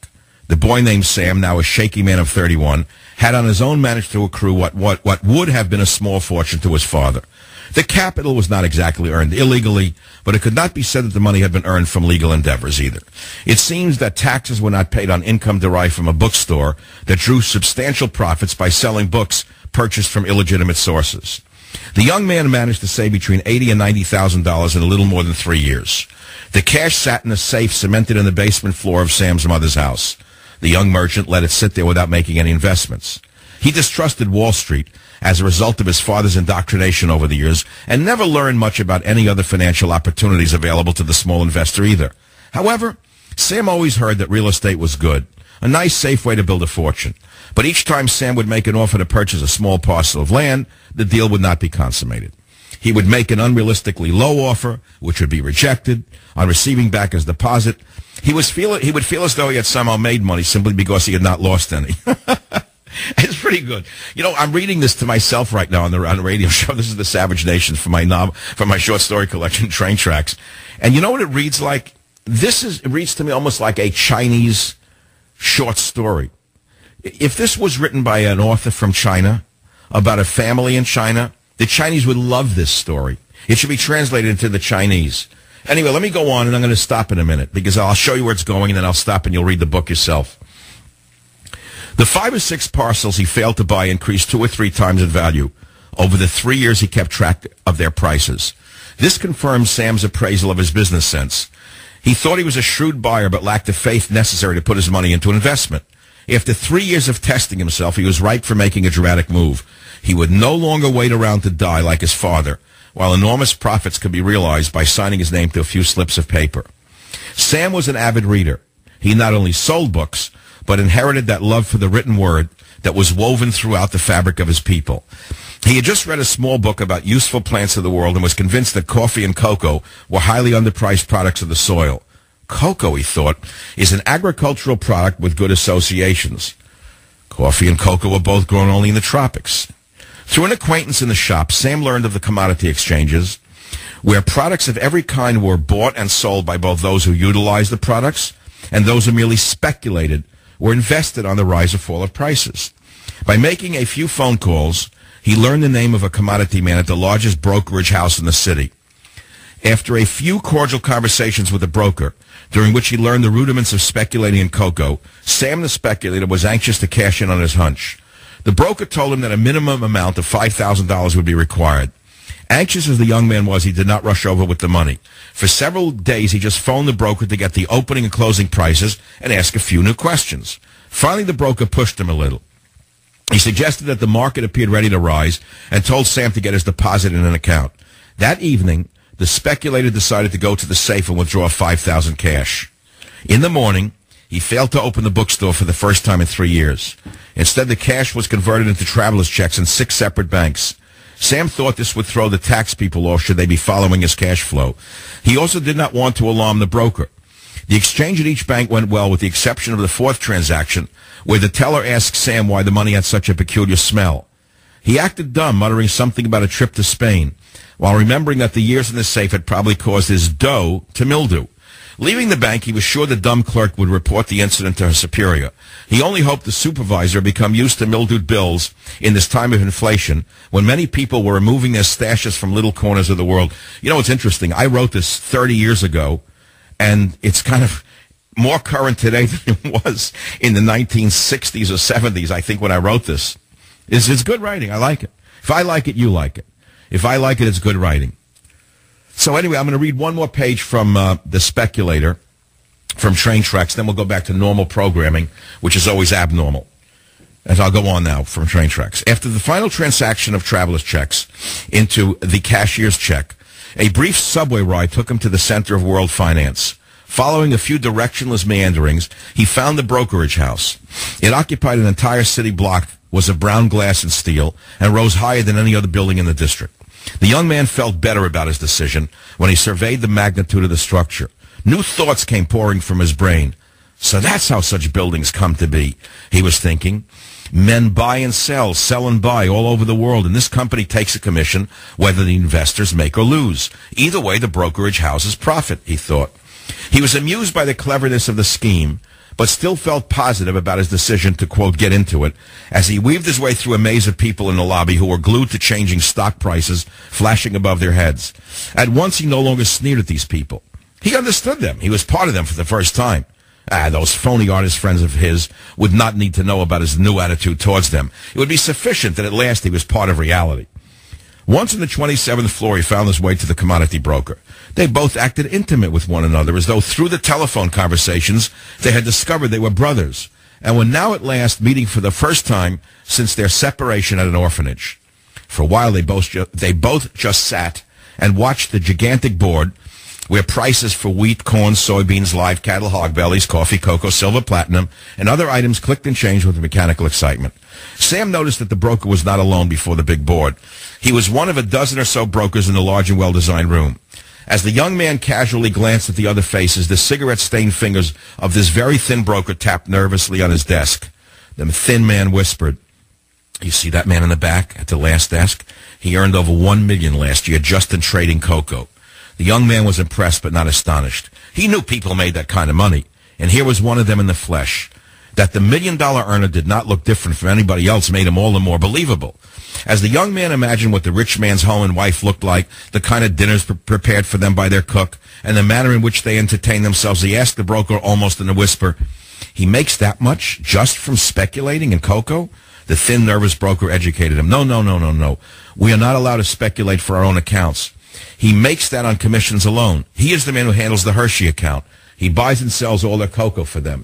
[SPEAKER 2] The boy named Sam, now a shaky man of thirty-one, had on his own managed to accrue what, what, what would have been a small fortune to his father. The capital was not exactly earned illegally, but it could not be said that the money had been earned from legal endeavors either. It seems that taxes were not paid on income derived from a bookstore that drew substantial profits by selling books purchased from illegitimate sources. The young man managed to save between eighty thousand dollars and ninety thousand dollars in a little more than three years. The cash sat in a safe cemented in the basement floor of Sam's mother's house. The young merchant let it sit there without making any investments. He distrusted Wall Street as a result of his father's indoctrination over the years and never learned much about any other financial opportunities available to the small investor either. However, Sam always heard that real estate was good, a nice, safe way to build a fortune. But each time Sam would make an offer to purchase a small parcel of land, the deal would not be consummated. He would make an unrealistically low offer, which would be rejected. On receiving back his deposit, he was feel he would feel as though he had somehow made money simply because he had not lost any. It's pretty good. You know, I'm reading this to myself right now on the, on the radio show. This is the Savage Nation from my novel, from my short story collection, Train Tracks. And you know what it reads like? This is it reads to me almost like a Chinese short story. If this was written by an author from China about a family in China, the Chinese would love this story. It should be translated into the Chinese. Anyway, let me go on, and I'm going to stop in a minute because I'll show you where it's going, and then I'll stop and you'll read the book yourself. The five or six parcels he failed to buy increased two or three times in value over the three years he kept track of their prices. This confirmed Sam's appraisal of his business sense. He thought he was a shrewd buyer but lacked the faith necessary to put his money into an investment. After three years of testing himself, he was ripe for making a dramatic move. He would no longer wait around to die like his father, while enormous profits could be realized by signing his name to a few slips of paper. Sam was an avid reader. He not only sold books, but inherited that love for the written word that was woven throughout the fabric of his people. He had just read a small book about useful plants of the world and was convinced that coffee and cocoa were highly underpriced products of the soil. Cocoa, he thought, is an agricultural product with good associations. Coffee and cocoa were both grown only in the tropics. Through an acquaintance in the shop, Sam learned of the commodity exchanges, where products of every kind were bought and sold by both those who utilized the products and those who merely speculated or invested on the rise or fall of prices. By making a few phone calls, he learned the name of a commodity man at the largest brokerage house in the city. After a few cordial conversations with the broker, during which he learned the rudiments of speculating in cocoa, Sam the speculator was anxious to cash in on his hunch. The broker told him that a minimum amount of five thousand dollars would be required. Anxious as the young man was, he did not rush over with the money. For several days, he just phoned the broker to get the opening and closing prices and ask a few new questions. Finally, the broker pushed him a little. He suggested that the market appeared ready to rise and told Sam to get his deposit in an account. That evening, the speculator decided to go to the safe and withdraw five thousand dollars cash. In the morning, he failed to open the bookstore for the first time in three years. Instead, the cash was converted into traveler's checks in six separate banks. Sam thought this would throw the tax people off should they be following his cash flow. He also did not want to alarm the broker. The exchange at each bank went well with the exception of the fourth transaction, where the teller asked Sam why the money had such a peculiar smell. He acted dumb, muttering something about a trip to Spain, while remembering that the years in the safe had probably caused his dough to mildew. Leaving the bank, he was sure the dumb clerk would report the incident to her superior. He only hoped the supervisor had become used to mildewed bills in this time of inflation, when many people were removing their stashes from little corners of the world. You know, it's interesting. I wrote this thirty years ago, and it's kind of more current today than it was in the nineteen sixties or seventies, I think, when I wrote this. It's, it's good writing. I like it. If I like it, you like it. If I like it, it's good writing. So anyway, I'm going to read one more page from uh, The Speculator, from Train Tracks, then we'll go back to normal programming, which is always abnormal. And I'll go on now from Train Tracks. After the final transaction of traveler's checks into the cashier's check, a brief subway ride took him to the center of world finance. Following a few directionless meanderings, he found the brokerage house. It occupied an entire city block, was of brown glass and steel, and rose higher than any other building in the district. The young man felt better about his decision when he surveyed the magnitude of the structure. New thoughts came pouring from his brain. So that's how such buildings come to be, he was thinking. Men buy and sell, sell and buy all over the world, and this company takes a commission whether the investors make or lose. Either way, the brokerage houses profit, he thought. He was amused by the cleverness of the scheme, but still felt positive about his decision to, quote, get into it, as he weaved his way through a maze of people in the lobby who were glued to changing stock prices flashing above their heads. At once, he no longer sneered at these people. He understood them. He was part of them for the first time. Ah, those phony artist friends of his would not need to know about his new attitude towards them. It would be sufficient that at last he was part of reality. Once on the twenty-seventh floor, he found his way to the commodity broker. They both acted intimate with one another, as though through the telephone conversations they had discovered they were brothers, and were now at last meeting for the first time since their separation at an orphanage. For a while, they both ju- they both just sat and watched the gigantic board where prices for wheat, corn, soybeans, live cattle, hog bellies, coffee, cocoa, silver, platinum, and other items clicked and changed with mechanical excitement. Sam noticed that the broker was not alone before the big board. He was one of a dozen or so brokers in the large and well-designed room. As the young man casually glanced at the other faces, the cigarette-stained fingers of this very thin broker tapped nervously on his desk. The thin man whispered, "You see that man in the back at the last desk? He earned over one million dollars last year just in trading cocoa." The young man was impressed but not astonished. He knew people made that kind of money, and here was one of them in the flesh. That the million-dollar earner did not look different from anybody else made him all the more believable. As the young man imagined what the rich man's home and wife looked like, the kind of dinners pre- prepared for them by their cook, and the manner in which they entertained themselves, he asked the broker almost in a whisper, "He makes that much just from speculating in cocoa?" The thin, nervous broker educated him. No, no, no, no, no. We are not allowed to speculate for our own accounts. He makes that on commissions alone. He is the man who handles the Hershey account. He buys and sells all their cocoa for them.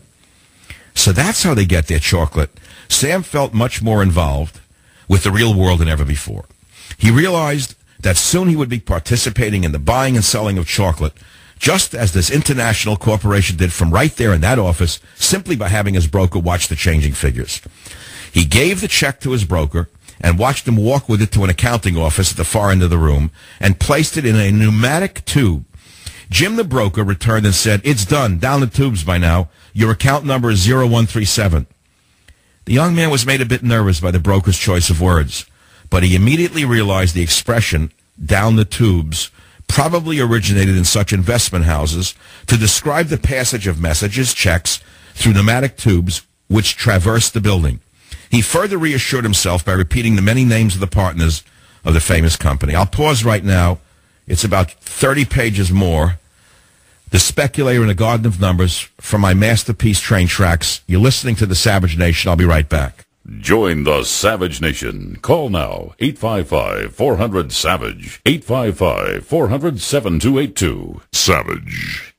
[SPEAKER 2] So that's how they get their chocolate. Sam felt much more involved with the real world than ever before. He realized that soon he would be participating in the buying and selling of chocolate, just as this international corporation did from right there in that office, simply by having his broker watch the changing figures. He gave the check to his broker and watched him walk with it to an accounting office at the far end of the room and placed it in a pneumatic tube. Jim, the broker, returned and said, "It's done. Down the tubes by now. Your account number is zero one three seven. The young man was made a bit nervous by the broker's choice of words, but he immediately realized the expression, "down the tubes," probably originated in such investment houses to describe the passage of messages, checks, through pneumatic tubes which traversed the building. He further reassured himself by repeating the many names of the partners of the famous company. I'll pause right now. It's about thirty pages more. The Speculator in a Garden of Numbers from my masterpiece Train Tracks. You're listening to the Savage Nation. I'll be right back.
[SPEAKER 1] Join the Savage Nation. Call now, eight five five, four hundred, SAVAGE, eight five five, four hundred, seven two eight two. Savage.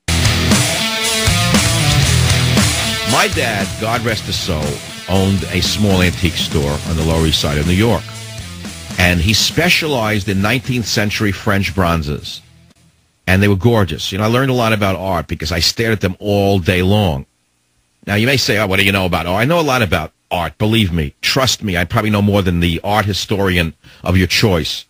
[SPEAKER 3] My dad, God rest his soul, owned a small antique store on the Lower East Side of New York. And he specialized in nineteenth century French bronzes. And they were gorgeous. You know, I learned a lot about art because I stared at them all day long. Now, you may say, oh, what do you know about art? I know a lot about art, believe me. Trust me, I probably know more than the art historian of your choice.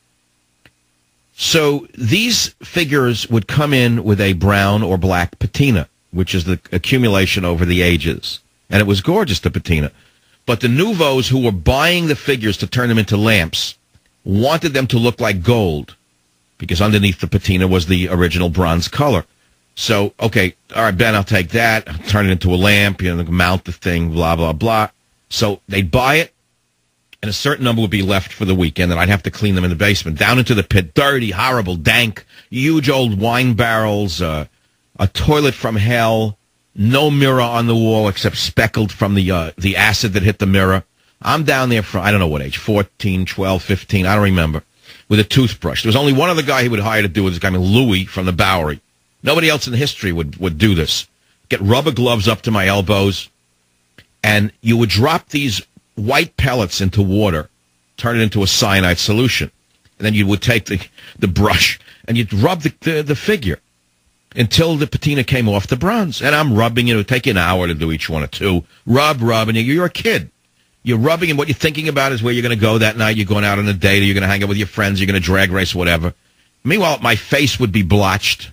[SPEAKER 3] So these figures would come in with a brown or black patina, which is the accumulation over the ages. And it was gorgeous, the patina. But the nouveaux who were buying the figures to turn them into lamps wanted them to look like gold, because underneath the patina was the original bronze color. So, okay, all right, Ben, I'll take that, I'll turn it into a lamp, you know, mount the thing, blah, blah, blah. So they'd buy it, and a certain number would be left for the weekend, and I'd have to clean them in the basement, down into the pit, dirty, horrible, dank, huge old wine barrels, uh, a toilet from hell, no mirror on the wall except speckled from the uh, the acid that hit the mirror. I'm down there from, I don't know what age, fourteen, twelve, fifteen, I don't remember, with a toothbrush. There was only one other guy he would hire to do it, this guy named Louis from the Bowery. Nobody else in history would, would do this. Get rubber gloves up to my elbows, and you would drop these white pellets into water, turn it into a cyanide solution, and then you would take the, the brush, and you'd rub the, the, the figure until the patina came off the bronze. And I'm rubbing it. It would take you an hour to do each one or two. Rub, rub, and you're a kid. You're rubbing, and what you're thinking about is where you're going to go that night. You're going out on a date, or you're going to hang out with your friends, you're going to drag race, whatever. Meanwhile, my face would be blotched,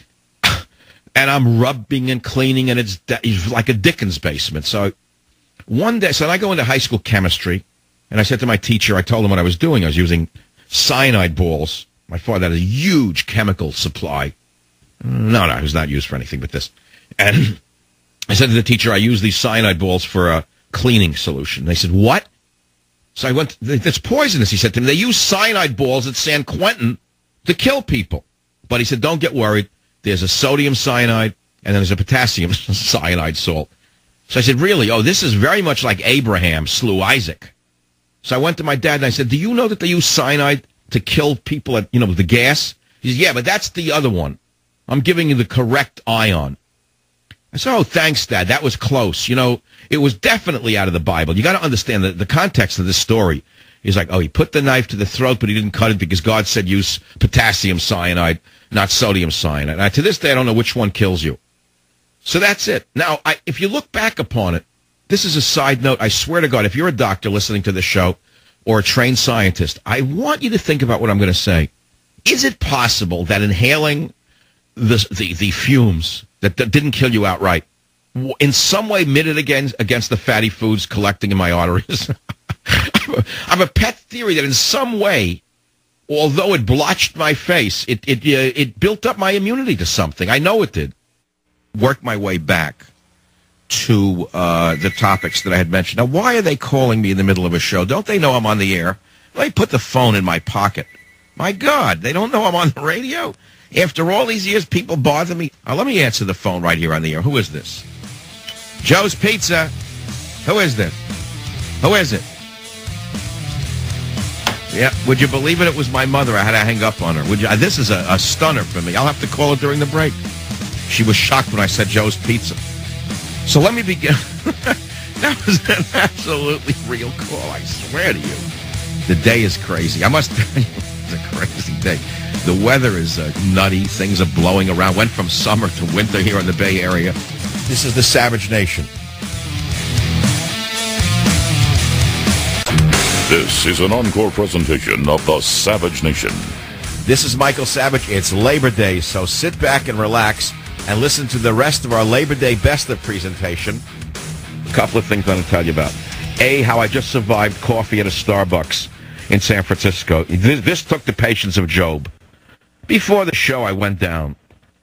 [SPEAKER 3] and I'm rubbing and cleaning, and it's, it's like a Dickens basement. So one day, so I go into high school chemistry, and I said to my teacher, I told him what I was doing. I was using cyanide balls. My father had a huge chemical supply. No, no, it was not used for anything but this. And
[SPEAKER 2] I said to the teacher, I use these cyanide balls for a cleaning solution. They said, what? So I went, that's poisonous, he said to me. They use cyanide balls at San Quentin to kill people. But he said, don't get worried. There's a sodium cyanide, and then there's a potassium cyanide salt. So I said, really? Oh, this is very much like Abraham slew Isaac. So I went to my dad, and I said, do you know that they use cyanide to kill people at, you know, the gas? He said, yeah, but that's the other one. I'm giving you the correct ion. I said, oh, thanks, Dad. That was close. You know, it was definitely out of the Bible. You got to understand that the context of this story is like, oh, he put the knife to the throat, but he didn't cut it because God said use potassium cyanide, not sodium cyanide. And I, to this day, I don't know which one kills you. So that's it. Now, I, if you look back upon it, this is a side note. I swear to God, if you're a doctor listening to the show or a trained scientist, I want you to think about what I'm going to say. Is it possible that inhaling the the, the fumes that, that didn't kill you outright in some way mitted against, against the fatty foods collecting in my arteries? I have a pet theory that in some way, although it blotched my face, it it uh, it built up my immunity to something. I know it did. Work my way back to uh, the topics that I had mentioned. Now, why are they calling me in the middle of a show? Don't they know I'm on the air? Let me put the phone in my pocket. My God, they don't know I'm on the radio? After all these years, people bother me. Uh, let me answer the phone right here on the air. Who is this? Joe's Pizza. Who is this? Who is it? Yeah, would you believe it? It was my mother. I had to hang up on her. Would you? Uh, this is a, a stunner for me. I'll have to call her during the break. She was shocked when I said Joe's Pizza. So let me begin. That was an absolutely real call, I swear to you. The day is crazy. I must tell you, it's a crazy day. The weather is uh, nutty. Things are blowing around. Went from summer to winter here in the Bay Area. This is the Savage Nation.
[SPEAKER 1] This is an encore presentation of the Savage Nation.
[SPEAKER 2] This is Michael Savage. It's Labor Day, so sit back and relax and listen to the rest of our Labor Day Best of presentation. A couple of things I want to tell you about. A, how I just survived coffee at a Starbucks in San Francisco. This, this took the patience of Job. Before the show, I went down.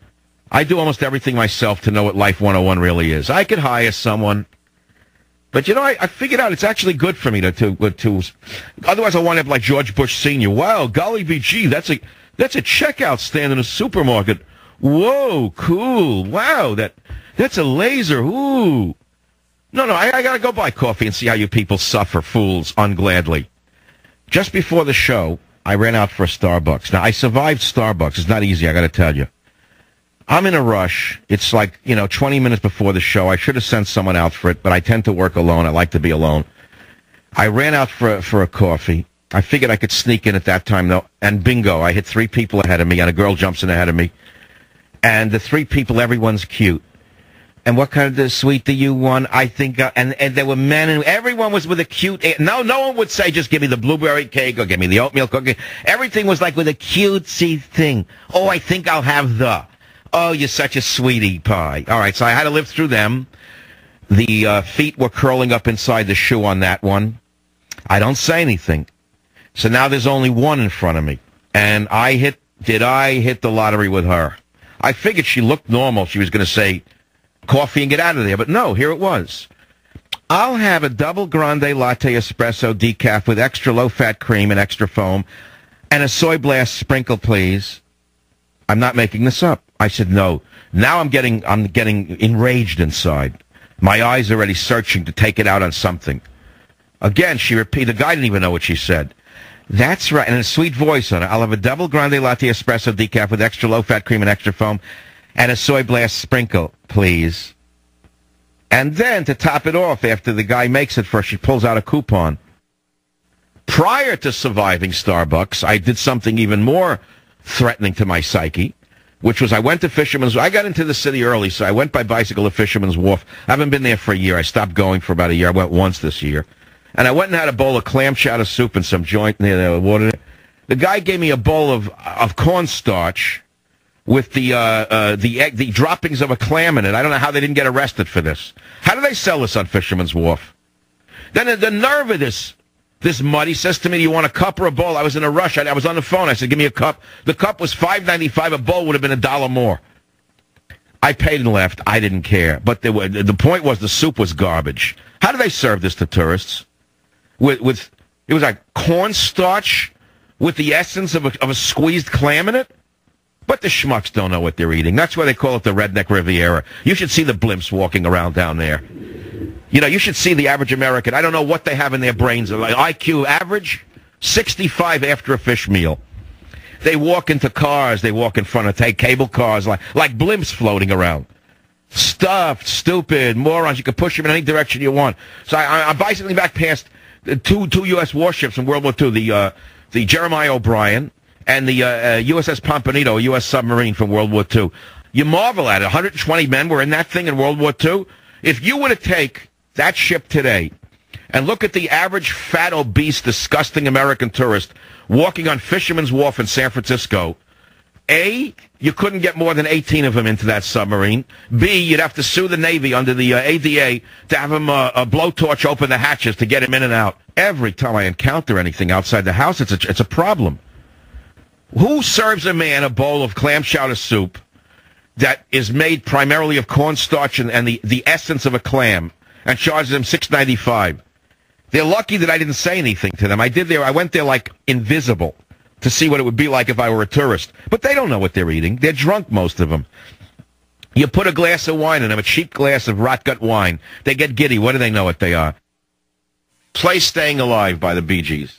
[SPEAKER 2] I do almost everything myself to know what Life one oh one really is. I could hire someone. But, you know, I, I figured out it's actually good for me to, to, to otherwise I wind up like George Bush Senior Wow, golly be gee, that's a, that's a checkout stand in a supermarket. Whoa, cool. Wow, that that's a laser. Ooh. No, no, I, I got to go buy coffee and see how you people suffer, fools, ungladly. Just before the show, I ran out for a Starbucks. Now, I survived Starbucks. It's not easy, I got to tell you. I'm in a rush. It's like, you know, twenty minutes before the show. I should have sent someone out for it, but I tend to work alone. I like to be alone. I ran out for, for a coffee. I figured I could sneak in at that time, though, and bingo, I hit three people ahead of me, and a girl jumps in ahead of me. And the three people, everyone's cute. And what kind of sweet do you want? I think, uh, and, and there were men, and everyone was with a cute, no, no one would say, just give me the blueberry cake or give me the oatmeal cookie. Everything was like with a cutesy thing. Oh, I think I'll have the. Oh, you're such a sweetie pie. All right, so I had to live through them. The uh, feet were curling up inside the shoe on that one. I don't say anything. So now there's only one in front of me. And I hit, did I hit the lottery with her? I figured she looked normal. She was going to say coffee and get out of there. But no, here it was. I'll have a double grande latte espresso decaf with extra low-fat cream and extra foam and a soy blast sprinkle, please. I'm not making this up. I said no. Now I'm getting I'm getting enraged inside. My eyes are already searching to take it out on something. Again, she repeated. The guy didn't even know what she said. That's right. And a sweet voice on it. I'll have a double grande latte espresso decaf with extra low-fat cream and extra foam and a soy blast sprinkle, please. And then, to top it off, after the guy makes it for her, she pulls out a coupon. Prior to surviving Starbucks, I did something even more threatening to my psyche, which was I went to Fisherman's. I got into the city early, so I went by bicycle to Fisherman's Wharf. I haven't been there for a year. I stopped going for about a year. I went once this year. And I went and had a bowl of clam chowder soup and some joint near the water. The guy gave me a bowl of of cornstarch with the uh, uh, the egg, the droppings of a clam in it. I don't know how they didn't get arrested for this. How do they sell this on Fisherman's Wharf? Then the, the nerve of this this muddy says to me, "Do you want a cup or a bowl?" I was in a rush. I, I was on the phone. I said, "Give me a cup." The cup was five ninety-five. A bowl would have been a dollar more.
[SPEAKER 3] I paid and left. I didn't care. But they were, the point was the soup was garbage. How do they serve this to tourists? With, with it was like cornstarch with the essence of a, of a squeezed clam in it? But the schmucks don't know what they're eating. That's why they call it the Redneck Riviera. You should see the blimps walking around down there. You know, you should see the average American. I don't know what they have in their brains. Like I Q average, sixty-five after a fish meal. They walk into cars. They walk in front of take cable cars like like blimps floating around. Stuffed, stupid, morons. You can push them in any direction you want. So I, I'm bicycling back past two two U S warships from World War Two, the uh, the Jeremiah O'Brien and the uh, uh, U S S Pompano, a U S submarine from World War Two. You marvel at it. one hundred twenty men were in that thing in World War Two. If you were to take that ship today and look at the average fat, obese, disgusting American tourist walking on Fisherman's Wharf in San Francisco, A, you couldn't get more than eighteen of them into that submarine. B, you'd have to sue the Navy under the uh, A D A to have them uh, a blowtorch open the hatches to get him in and out. Every time I encounter anything outside the house, it's a, it's a problem. Who serves a man a bowl of clam chowder soup that is made primarily of cornstarch and, and the, the essence of a clam and charges them six ninety-five? They're lucky that I didn't say anything to them. I did there. I went there like invisible to see what it would be like if I were a tourist. But they don't know what they're eating. They're drunk, most of them. You put a glass of wine in them, a cheap glass of rot gut wine. They get giddy. What do they know what they are? Play Staying Alive by the Bee Gees.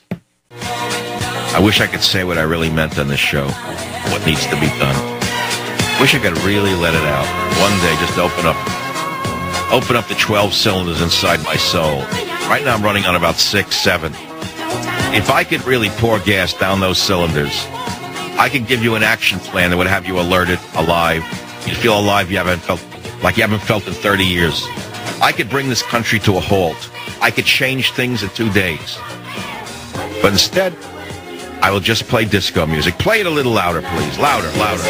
[SPEAKER 3] I wish I could say what I really meant on this show, what needs to be done. Wish I could really let it out. One day, just open up, open up the twelve cylinders inside my soul. Right now I'm running on about six, seven. If I could really pour gas down those cylinders, I could give you an action plan that would have you alerted, alive. You'd feel alive you haven't felt like you haven't felt in thirty years. I could bring this country to a halt. I could change things in two days. But instead, I will just play disco music. Play it a little louder, please. Louder, louder.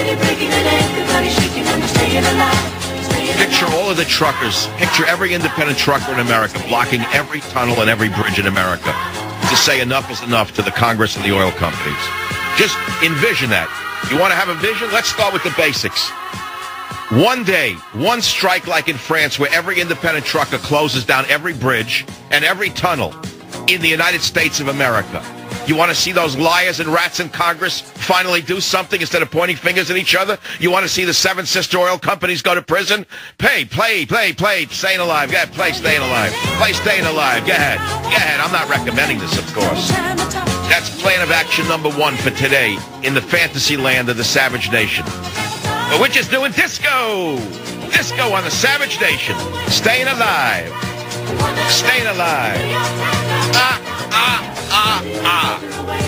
[SPEAKER 3] Picture all of the truckers, picture every independent trucker in America blocking every tunnel and every bridge in America to say enough is enough to the Congress and the oil companies. Just envision that. You want to have a vision? Let's start with the basics. One day, one strike like in France where every independent trucker closes down every bridge and every tunnel in the United States of America. You want to see those liars and rats in Congress finally do something instead of pointing fingers at each other? You want to see the seven sister oil companies go to prison? Pay, play, play, play, Staying Alive. Go ahead, play Staying Alive. Play Staying Alive. Go ahead. Go ahead. I'm not recommending this, of course. That's plan of action number one for today in the fantasy land of the Savage Nation. But we're just doing disco. Disco on the Savage Nation. Staying alive. Staying alive. Ah, ah, ah, ah.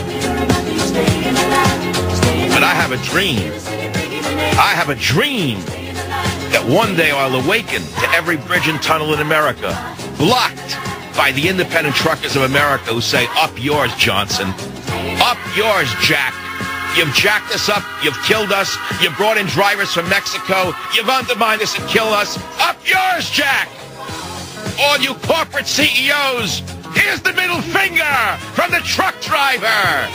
[SPEAKER 3] But I have a dream. I have a dream that one day I'll awaken to every bridge and tunnel in America blocked by the independent truckers of America who say, up yours, Johnson. Up yours, Jack. You've jacked us up. You've killed us. You've brought in drivers from Mexico. You've undermined us and killed us. Up yours, Jack. All you corporate C E Os, here's the middle finger from the truck driver.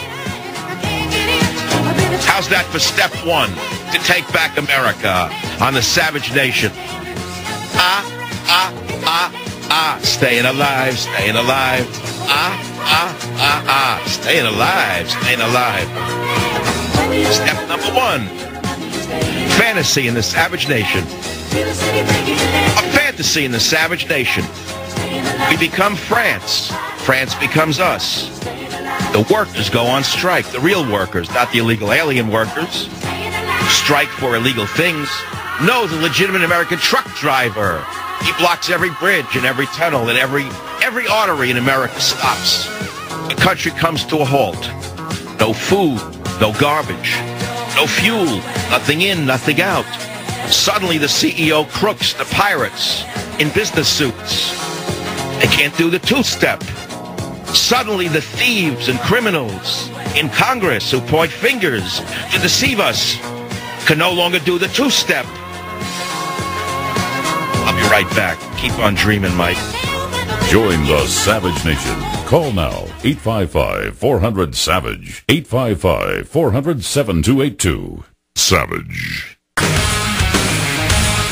[SPEAKER 3] How's that for step one to take back America on the Savage Nation? Ah, ah, ah, ah, staying alive, staying alive. Ah, ah, ah, ah, staying alive, staying alive. Step number one, fantasy in the Savage Nation. A fantasy in the Savage Nation. We become France. France becomes us. The workers go on strike. The real workers, not the illegal alien workers. Strike for illegal things. No, the legitimate American truck driver. He blocks every bridge and every tunnel and every every artery in America stops. The country comes to a halt. No food, no garbage, no fuel, nothing in, nothing out. Suddenly the C E O crooks, the pirates, in business suits. They can't do the two-step. Suddenly the thieves and criminals in Congress who point fingers to deceive us can no longer do the two-step. I'll be right back. Keep on dreaming, Mike.
[SPEAKER 1] Join the Savage Nation. Call now, eight five five, four hundred, SAVAGE, eight five five, four hundred, seven two eight two. Savage.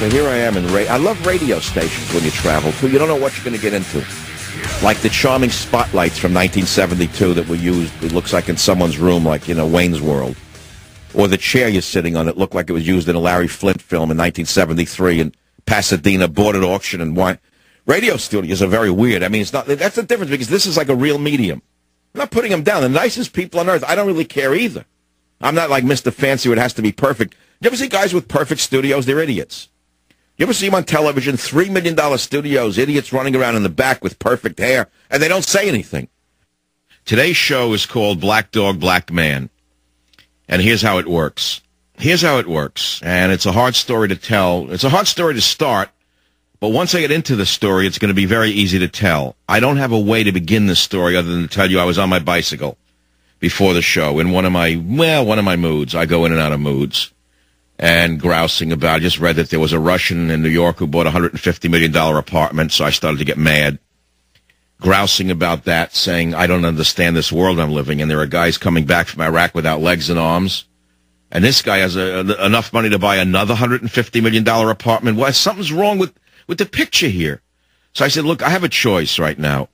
[SPEAKER 2] So here I am in radio. I love radio stations when you travel, too. You don't know what you're going to get into. Like the charming spotlights from nineteen seventy-two that were used, it looks like in someone's room, like, you know, Wayne's World. Or the chair you're sitting on that looked like it was used in a Larry Flint film in nineteen seventy-three in Pasadena, bought at auction and wine. Radio studios are very weird. I mean, it's not. That's the difference, because this is like a real medium. I'm not putting them down. The nicest people on earth, I don't really care either. I'm not like Mister Fancy where it has to be perfect. You ever see guys with perfect studios? They're idiots. You ever see them on television, three million dollars studios, idiots running around in the back with perfect hair, and they don't say anything. Today's show is called Black Dog, Black Man. And here's how it works. Here's how it works. And it's a hard story to tell. It's a hard story to start, but once I get into the story, it's going to be very easy to tell. I don't have a way to begin this story other than to tell you I was on my bicycle before the show in one of my, well, one of my moods. I go in and out of moods. And grousing about, I just read that there was a Russian in New York who bought a one hundred fifty million dollars apartment, so I started to get mad. Grousing about that, saying, I don't understand this world I'm living in. There are guys coming back from Iraq without legs and arms. And this guy has a, a, enough money to buy another one hundred fifty million dollars apartment. Well, something's wrong with, with the picture here. So I said, look, I have a choice right now.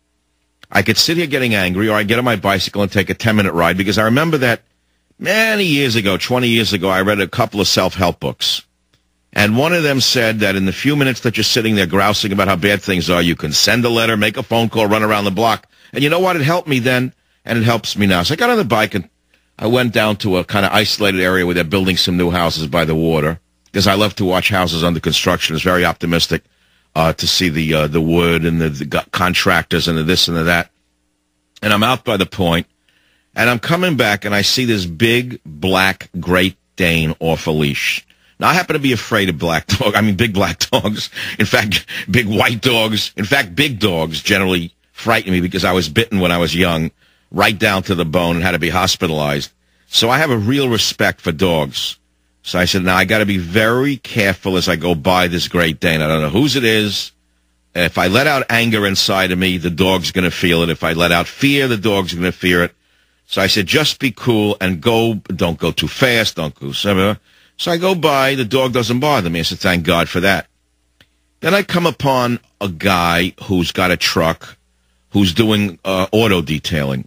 [SPEAKER 2] I could sit here getting angry, or I get on my bicycle and take a ten-minute ride, because I remember that many years ago, twenty years ago, I read a couple of self-help books. And one of them said that in the few minutes that you're sitting there grousing about how bad things are, you can send a letter, make a phone call, run around the block. And you know what? It helped me then, and it helps me now. So I got on the bike, and I went down to a kind of isolated area where they're building some new houses by the water, because I love to watch houses under construction. It's very optimistic uh, to see the uh, the wood and the, the contractors and the this and the that. And I'm out by the point, and I'm coming back, and I see this big, black Great Dane off a leash. Now, I happen to be afraid of black dogs. I mean, big black dogs. In fact, big white dogs. In fact, big dogs generally frighten me because I was bitten when I was young, right down to the bone, and had to be hospitalized. So I have a real respect for dogs. So I said, now, I got to be very careful as I go by this Great Dane. I don't know whose it is. If I let out anger inside of me, the dog's going to feel it. If I let out fear, the dog's going to fear it. So I said, just be cool and go. Don't go too fast. Don't go. So I go by. The dog doesn't bother me. I said, thank God for that. Then I come upon a guy who's got a truck, who's doing uh, auto detailing.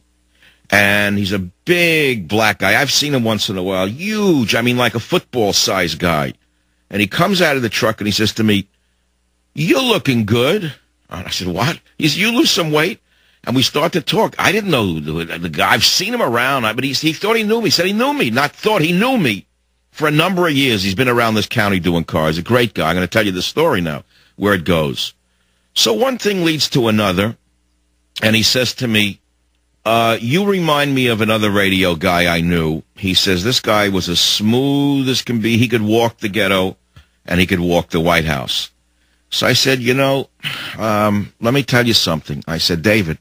[SPEAKER 2] And he's a big black guy. I've seen him once in a while. Huge. I mean, like a football-sized guy. And he comes out of the truck and he says to me, you're looking good. And I said, what? He said, you lose some weight? And we start to talk. I didn't know the, the guy. I've seen him around, but he, he thought he knew me. He said he knew me. Not thought, he knew me. For a number of years, he's been around this county doing cars. A great guy. I'm going to tell you the story now, where it goes. So one thing leads to another, and he says to me, uh, you remind me of another radio guy I knew. He says, this guy was as smooth as can be. He could walk the ghetto, and he could walk the White House. So I said, you know, um, let me tell you something. I said, David,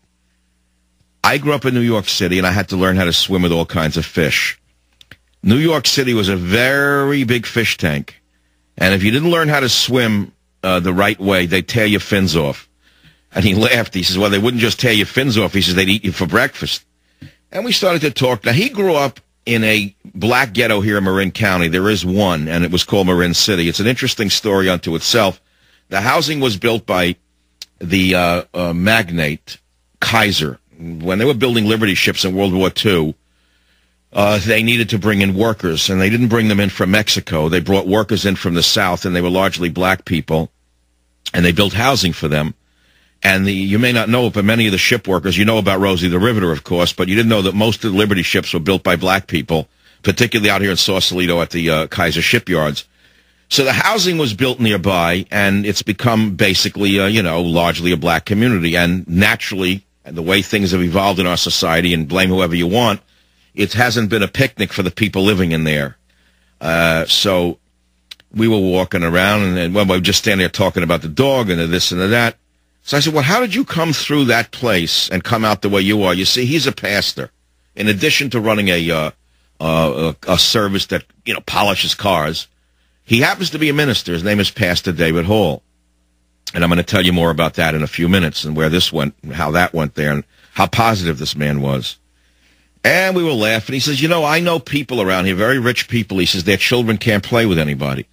[SPEAKER 2] I grew up in New York City, and I had to learn how to swim with all kinds of fish. New York City was a very big fish tank, and if you didn't learn how to swim uh, the right way, they'd tear your fins off. And he laughed. He says, well, they wouldn't just tear your fins off. He says, they'd eat you for breakfast. And we started to talk. Now, he grew up in a black ghetto here in Marin County. There is one, and it was called Marin City. It's an interesting story unto itself. The housing was built by the uh, uh, magnate Kaiser. When they were building Liberty ships in World War Two, uh, they needed to bring in workers, and they didn't bring them in from Mexico. They brought workers in from the South, and they were largely black people, and they built housing for them. And the, you may not know it, but many of the ship workers, you know about Rosie the Riveter, of course, but you didn't know that most of the Liberty ships were built by black people, particularly out here in Sausalito at the uh, Kaiser shipyards. So the housing was built nearby, and it's become basically, uh, you know, largely a black community. And naturally, and the way things have evolved in our society, and blame whoever you want, it hasn't been a picnic for the people living in there. Uh, so we were walking around, and, and well, we were just standing there talking about the dog and the this and the that. So I said, well, how did you come through that place and come out the way you are? You see, he's a pastor. In addition to running a uh, uh, a, a service that, you know, polishes cars, he happens to be a minister. His name is Pastor David Hall. And I'm going to tell you more about that in a few minutes and where this went, and how that went there, and how positive this man was. And we were laughing. He says, you know, I know people around here, very rich people. He says, their children can't play with anybody.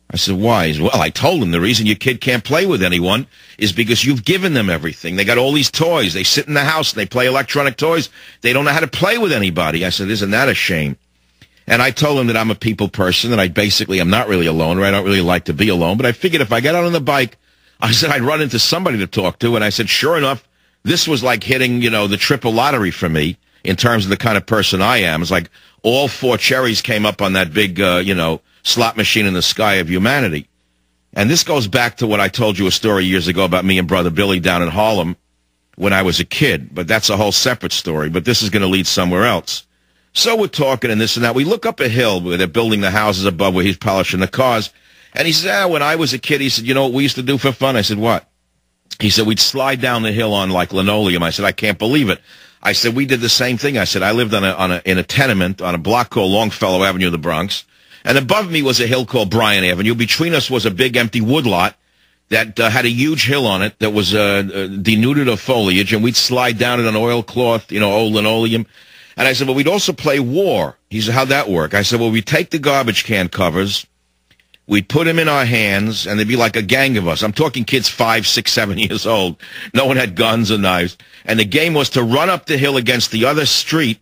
[SPEAKER 3] I said, why? He said, well, I told him the reason your kid can't play with anyone is because you've given them everything. They got all these toys. They sit in the house and they play electronic toys. They don't know how to play with anybody. I said, isn't that a shame? And I told him that I'm a people person, and I basically am not really alone, or I don't really like to be alone. But I figured if I got out on the bike, I said I'd run into somebody to talk to. And I said, sure enough, this was like hitting, you know, the triple lottery for me in terms of the kind of person I am. It's like all four cherries came up on that big, uh, you know, slot machine in the sky of humanity. And this goes back to what I told you a story years ago about me and Brother Billy down in Harlem when I was a kid. But that's a whole separate story. But this is going to lead somewhere else. So we're talking and this and that. We look up a hill where they're building the houses above where he's polishing the cars. And he said, ah, when I was a kid, he said, you know what we used to do for fun? I said, what? He said, we'd slide down the hill on like linoleum. I said, I can't believe it. I said, we did the same thing. I said, I lived on a, on a, in a tenement on a block called Longfellow Avenue in the Bronx. And above me was a hill called Bryan Avenue. Between us was a big empty woodlot that uh, had a huge hill on it that was uh, uh, denuded of foliage. And we'd slide down it on oilcloth, you know, old linoleum. And I said, well, we'd also play war. He said, how'd that work? I said, well, we'd take the garbage can covers. We'd put them in our hands, and there'd be like a gang of us. I'm talking kids five, six, seven years old. No one had guns or knives. And the game was to run up the hill against the other street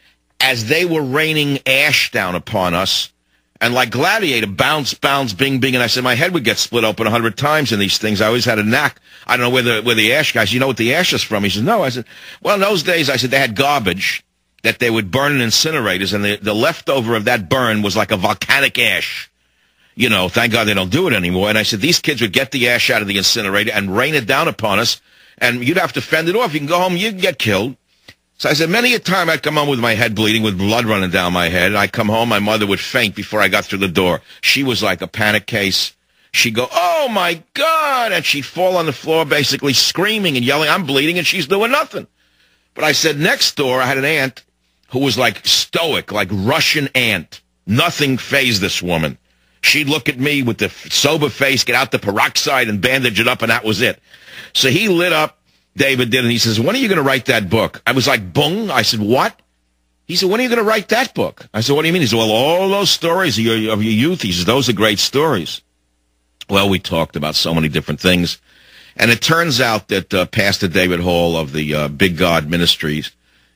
[SPEAKER 3] as they were raining ash down upon us. And like Gladiator, bounce, bounce, bing, bing. And I said, my head would get split open a hundred times in these things. I always had a knack. I don't know where the, where the ash guys, you know what the ash is from? He said, no. I said, well, in those days, I said, they had garbage that they would burn in incinerators. And the, the leftover of that burn was like a volcanic ash. You know, thank God they don't do it anymore. And I said, these kids would get the ash out of the incinerator and rain it down upon us. And you'd have to fend it off. You can go home, you can get killed. So I said, many a time I'd come home with my head bleeding, with blood running down my head. And I'd come home, my mother would faint before I got through the door. She was like a panic case. She'd go, oh, my God. And she'd fall on the floor basically screaming and yelling, I'm bleeding, and she's doing nothing. But I said, next door, I had an aunt who was like stoic, like Russian aunt. Nothing fazed this woman. She'd look at me with the sober face, get out the peroxide and bandage it up, and that was it. So he lit up, David did, and he says, when are you going to write that book? I was like, bung. I said, what? He said, when are you going to write that book? I said, what do you mean? He said, well, all those stories of your, of your youth, he says, those are great stories. Well, we talked about so many different things. And it turns out that uh, Pastor David Hall of the uh, Big God Ministries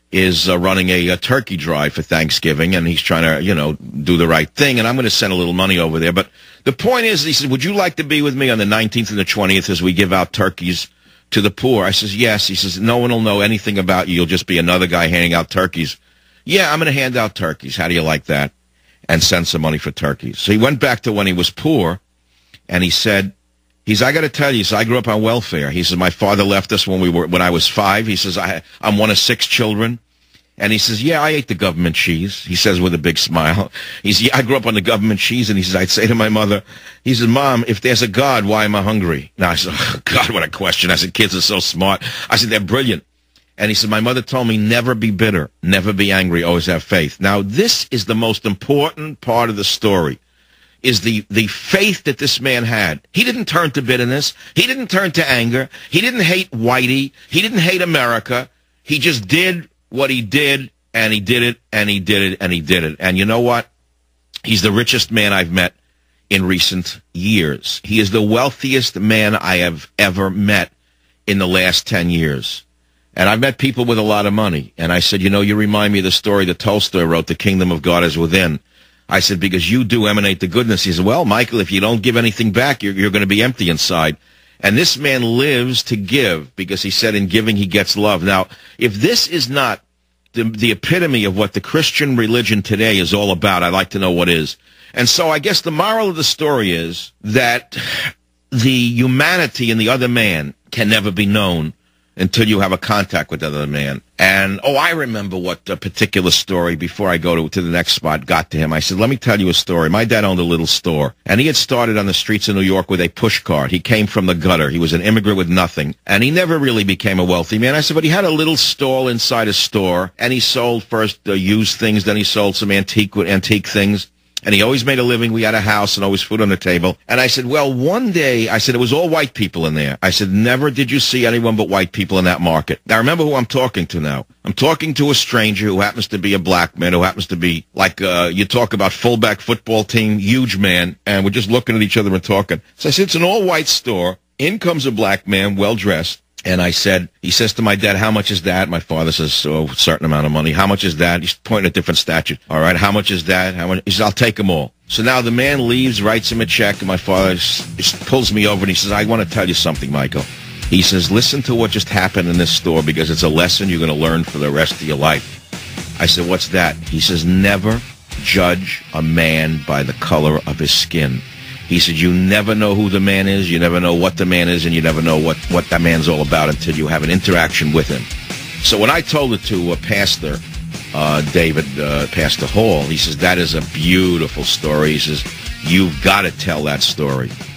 [SPEAKER 3] is uh, running a, a turkey drive for Thanksgiving, and he's trying to, you know, do the right thing, and I'm going to send a little money over there. But the point is, he said, would you like to be with me on the nineteenth and the twentieth as we give out turkeys to the poor? I says, yes. He says, no one will know anything about you. You'll just be another guy handing out turkeys. Yeah, I'm going to hand out turkeys. How do you like that? And send some money for turkeys. So he went back to when he was poor, and he said, he's, I got to tell you, so I grew up on welfare. He says, my father left us when we were, when I was five. He says, I, I'm one of six children. And he says, yeah, I ate the government cheese. He says with a big smile. He says, yeah, I grew up on the government cheese. And he says, I'd say to my mother, he says, Mom, if there's a God, why am I hungry? Now I said, oh, God, what a question. I said, kids are so smart. I said, they're brilliant. And he said, my mother told me never be bitter, never be angry, always have faith. Now, this is the most important part of the story, is the, the faith that this man had. He didn't turn to bitterness. He didn't turn to anger. He didn't hate Whitey. He didn't hate America. He just did what he did, and he did it, and he did it, and he did it. And you know what? He's the richest man I've met in recent years. He is the wealthiest man I have ever met in the last ten years. And I've met people with a lot of money. And I said, you know, you remind me of the story that Tolstoy wrote, The Kingdom of God is Within. I said, because you do emanate the goodness. He said, well, Michael, if you don't give anything back, you're, you're going to be empty inside. And this man lives to give, because he said in giving he gets love. Now, if this is not the, the epitome of what the Christian religion today is all about, I'd like to know what is. And so I guess the moral of the story is that the humanity in the other man can never be known until you have a contact with the other man. And, oh, I remember what a particular story, before I go to, to the next spot, got to him. I said, let me tell you a story. My dad owned a little store, and he had started on the streets of New York with a push cart. He came from the gutter. He was an immigrant with nothing, and he never really became a wealthy man. I said, but he had a little stall inside a store, and he sold first uh, used things, then he sold some antique antique things. And he always made a living. We had a house and always food on the table. And I said, well, one day, I said, it was all white people in there. I said, never did you see anyone but white people in that market. Now, remember who I'm talking to now. I'm talking to a stranger who happens to be a black man, who happens to be like, uh, you talk about fullback football team, huge man, and we're just looking at each other and talking. So I said, it's an all-white store. In comes a black man, well-dressed. And I said, he says to my dad, how much is that? My father says, oh, a certain amount of money. How much is that? He's pointing at different statutes. All right, how much is that? How much? He says, I'll take them all. So now the man leaves, writes him a check, and my father just, just pulls me over and he says, I want to tell you something, Michael. He says, listen to what just happened in this store because it's a lesson you're going to learn for the rest of your life. I said, what's that? He says, never judge a man by the color of his skin. He said, you never know who the man is, you never know what the man is, and you never know what, what that man's all about until you have an interaction with him. So when I told it to a pastor, uh, David, uh, Pastor Hall, he says, that is a beautiful story. He says, you've got to tell that story.